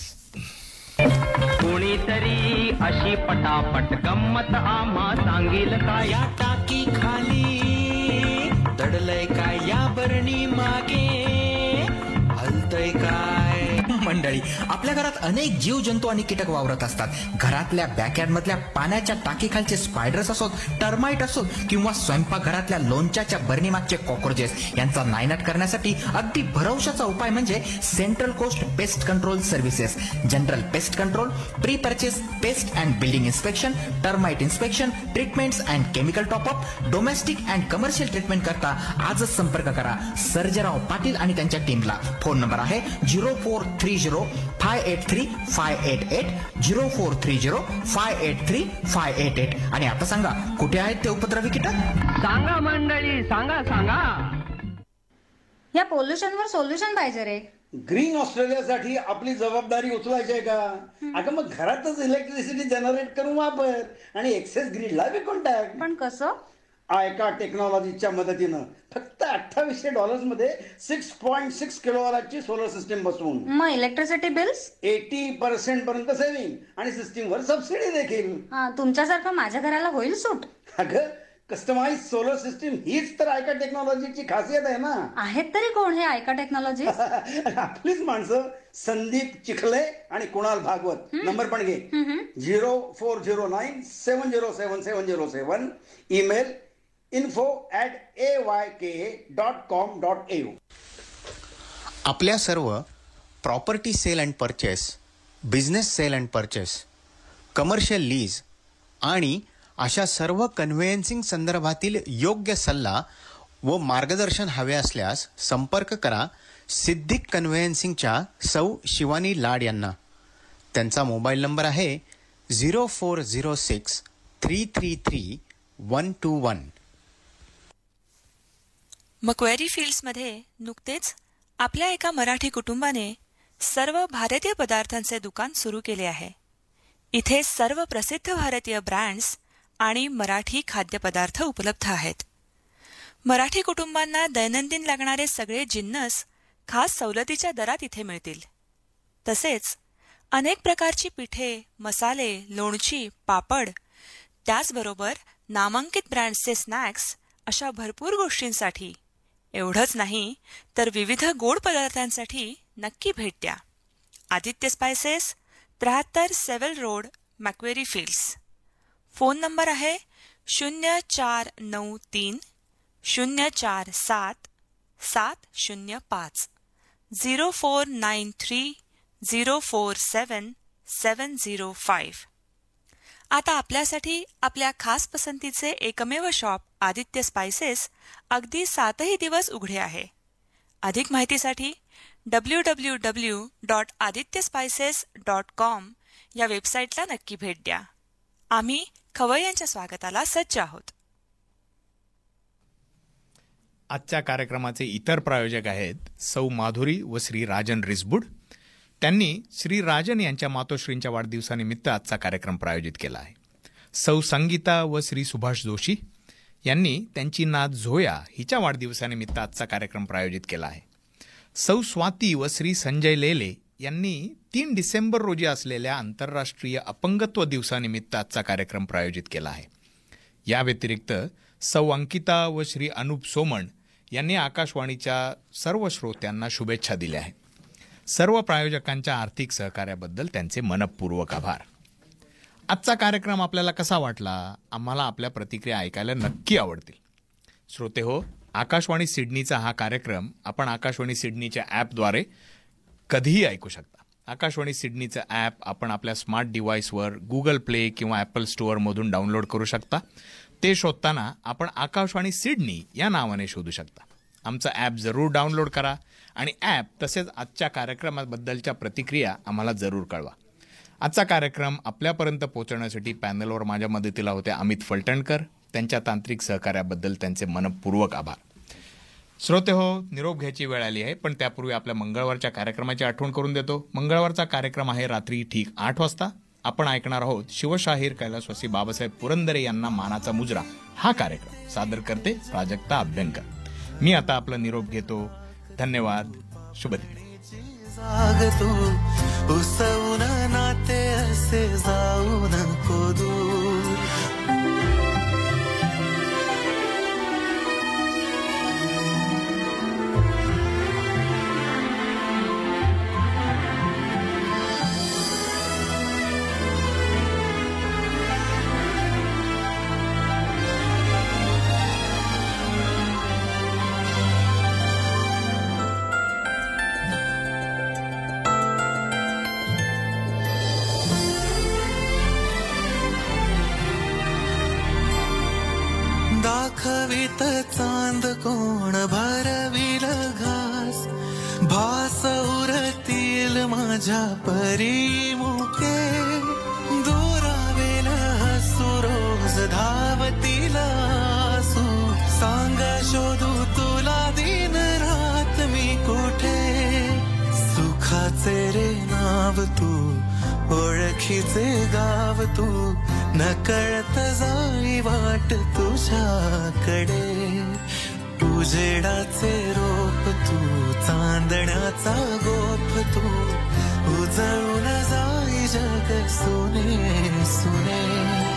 कोणीतरी अशी पटापट गंमत आम्हा सांगेल का, या टाकी खाली दडलय काय, या बरणी मागे हलतय काय. मंडळी, आपल्या घरात अनेक जीव जंतू आणि कीटक वावरत असतात. घरातल्या बॅकयार्ड मधल्या पाण्याच्या टाकीखालचे स्पायडर्स असोत, टर्माइट असोत किंवा स्वयंपाकघरातल्या लोणच्याच्या बरणीमागचे कॉक्रोचेस यांचा नायनाट करण्यासाठी अगदी भरवशाचा उपाय म्हणजे central coast pest control services. General pest control, pre purchase pest and building inspection, termite inspection, treatments and chemical top up, domestic and commercial treatment करता आजच संपर्क करा सर्जेराव पाटील आणि त्यांच्या टीमला. फोन नंबर आहे 0430-583-588, 0430-583-588. आणि आता सांगा, कुठे आहेत ते उपद्रवी कीटक? सांगा मंडळी, सांगा सांगा. या पोल्युशनवर सोल्युशन पाहिजे रे. ग्रीन ऑस्ट्रेलियासाठी आपली जबाबदारी उचलायची आहे का? अगं मग घरातच इलेक्ट्रिसिटी जनरेट करून वापर आणि एक्सेस ग्रीडला विकून टाक. पण कसं? आयका टेक्नॉलॉजीच्या मदतीनं फक्त $2800 मध्ये 6.6 किलोवॅटची सोलर सिस्टीम बसवून. मग इलेक्ट्रिसिटी बिल्स 80% पर्यंत सेव्हिंग आणि सिस्टीमवर सबसिडी देखील. तुमच्यासारखं माझ्या घराला होईल सूट? अगं, कस्टमाइज सोलर सिस्टीम हीच तर आयका टेक्नॉलॉजीची खासियत आहे ना. आहेत तरी कोण हे आयका टेक्नॉलॉजी? आपलीच माणसं, संदीप चिखले आणि कुणाल भागवत. नंबर पण घे, 0409-707-707. Email info@ayka.com.au. आपल्या सर्व property sale and purchase, business sale and purchase, commercial lease आणि अशा सर्व कन्व्हेन्सिंग संदर्भातील योग्य सल्ला व मार्गदर्शन हवे असल्यास संपर्क करा सिद्धिक कन्व्हेन्सिंगच्या सौ शिवानी लाड यांना. त्यांचा मोबाईल नंबर आहे 0406-333-121. मक्वेरी फील्ड्समध्ये नुकतेच आपल्या एका मराठी कुटुंबाने सर्व भारतीय पदार्थांचे दुकान सुरू केले आहे. इथे सर्व प्रसिद्ध भारतीय ब्रँड्स आणि मराठी खाद्यपदार्थ उपलब्ध आहेत. मराठी कुटुंबांना दैनंदिन लागणारे सगळे जिन्नस खास सवलतीच्या दरात इथे मिळतील. तसेच अनेक प्रकारची पिठे, मसाले, लोणची, पापड, त्याचबरोबर नामांकित ब्रँड्सचे स्नॅक्स अशा भरपूर गोष्टींसाठी, एवढंच नाही तर विविध गोड पदार्थांसाठी नक्की भेट द्या. Aditya spices, 73 Saywell road, Macquarie Fields. Phone number आहे 0493 047 705 0493 047 705. आता आपल्यासाठी आपल्या खास पसंतीचे एकमेव शॉप आदित्य स्पायसेस अगदी 7ही दिवस उघडे आहे. अधिक माहितीसाठी www.adityaspices.com या वेबसाईटला नक्की भेट द्या. आम्ही खवय्यांच्या स्वागताला सज्ज आहोत. आजच्या कार्यक्रमाचे इतर प्रायोजक आहेत सौ माधुरी व श्री राजन रिसबुड. त्यांनी श्री राजन यांच्या मातोश्रींच्या वाढदिवसानिमित्त आजचा कार्यक्रम प्रायोजित केला आहे. सौ संगीता व श्री सुभाष जोशी यांनी त्यांची नात झोया हिच्या वाढदिवसानिमित्त आजचा कार्यक्रम प्रायोजित केला आहे. सौ स्वाती व श्री संजय लेले यांनी 3 डिसेंबर रोजी असलेल्या आंतरराष्ट्रीय अपंगत्व दिवसानिमित्त आजचा कार्यक्रम प्रायोजित केला आहे. या व्यतिरिक्त सौ अंकिता व श्री अनुप सोमण यांनी आकाशवाणीच्या सर्व श्रोत्यांना शुभेच्छा दिल्या आहेत. सर्व प्रायोजकांच्या आर्थिक सहकार्याबद्दल त्यांचे मनपूर्वक आभार. आजचा कार्यक्रम आपल्याला कसा वाटला? आम्हाला आपल्या प्रतिक्रिया ऐकायला नक्की आवडतील. श्रोते हो, आकाशवाणी सिडनीचा हा कार्यक्रम आपण आकाशवाणी सिडनीच्या ॲपद्वारे कधीही ऐकू शकता. आकाशवाणी सिडनीचं ॲप आपण आपल्या स्मार्ट डिव्हाइसवर गुगल प्ले किंवा ॲपल स्टोअरमधून डाउनलोड करू शकता. ते शोधताना आपण आकाशवाणी सिडनी या नावाने शोधू शकता. आमचं ॲप जरूर डाउनलोड करा आणि ॲप तसेच आजच्या कार्यक्रमाबद्दलच्या प्रतिक्रिया आम्हाला जरूर कळवा. आजचा कार्यक्रम आपल्यापर्यंत पोहोचवण्यासाठी पॅनलवर माझ्या मदतीला होते अमित फलटणकर. त्यांच्या तांत्रिक सहकार्याबद्दल त्यांचे मनपूर्वक आभार. श्रोते हो, निरोप घ्यायची वेळ आली आहे, पण त्यापूर्वी आपल्या मंगळवारच्या कार्यक्रमाची आठवण करून देतो. मंगळवारचा कार्यक्रम आहे रात्री ठीक 8 वाजता. आपण ऐकणार आहोत शिवशाहीर कैलासवासी बाबासाहेब पुरंदरे यांना मानाचा मुजरा हा कार्यक्रम. सादर करते प्राजक्ता अभ्यंकर. मी आता आपला निरोप घेतो. धन्यवाद. शुभदिन. उसवून नाते असे जाऊ नको दूर. दाखवित चांद कोण भरविल घास. भास उरतील माझ्या परीमुखे. दुरावेल हसू रोज धावतील आसू. सांग शोधू तुला दिन रात मी कुठे. सुखाचे रे नाव तू, ओळखीचे गाव तू. नकळत जाई वाट तुझ्याकडे. उजेडाचे रोप तू, चांदण्याचा गोप तू. उजळून जाई जग सुने सुने.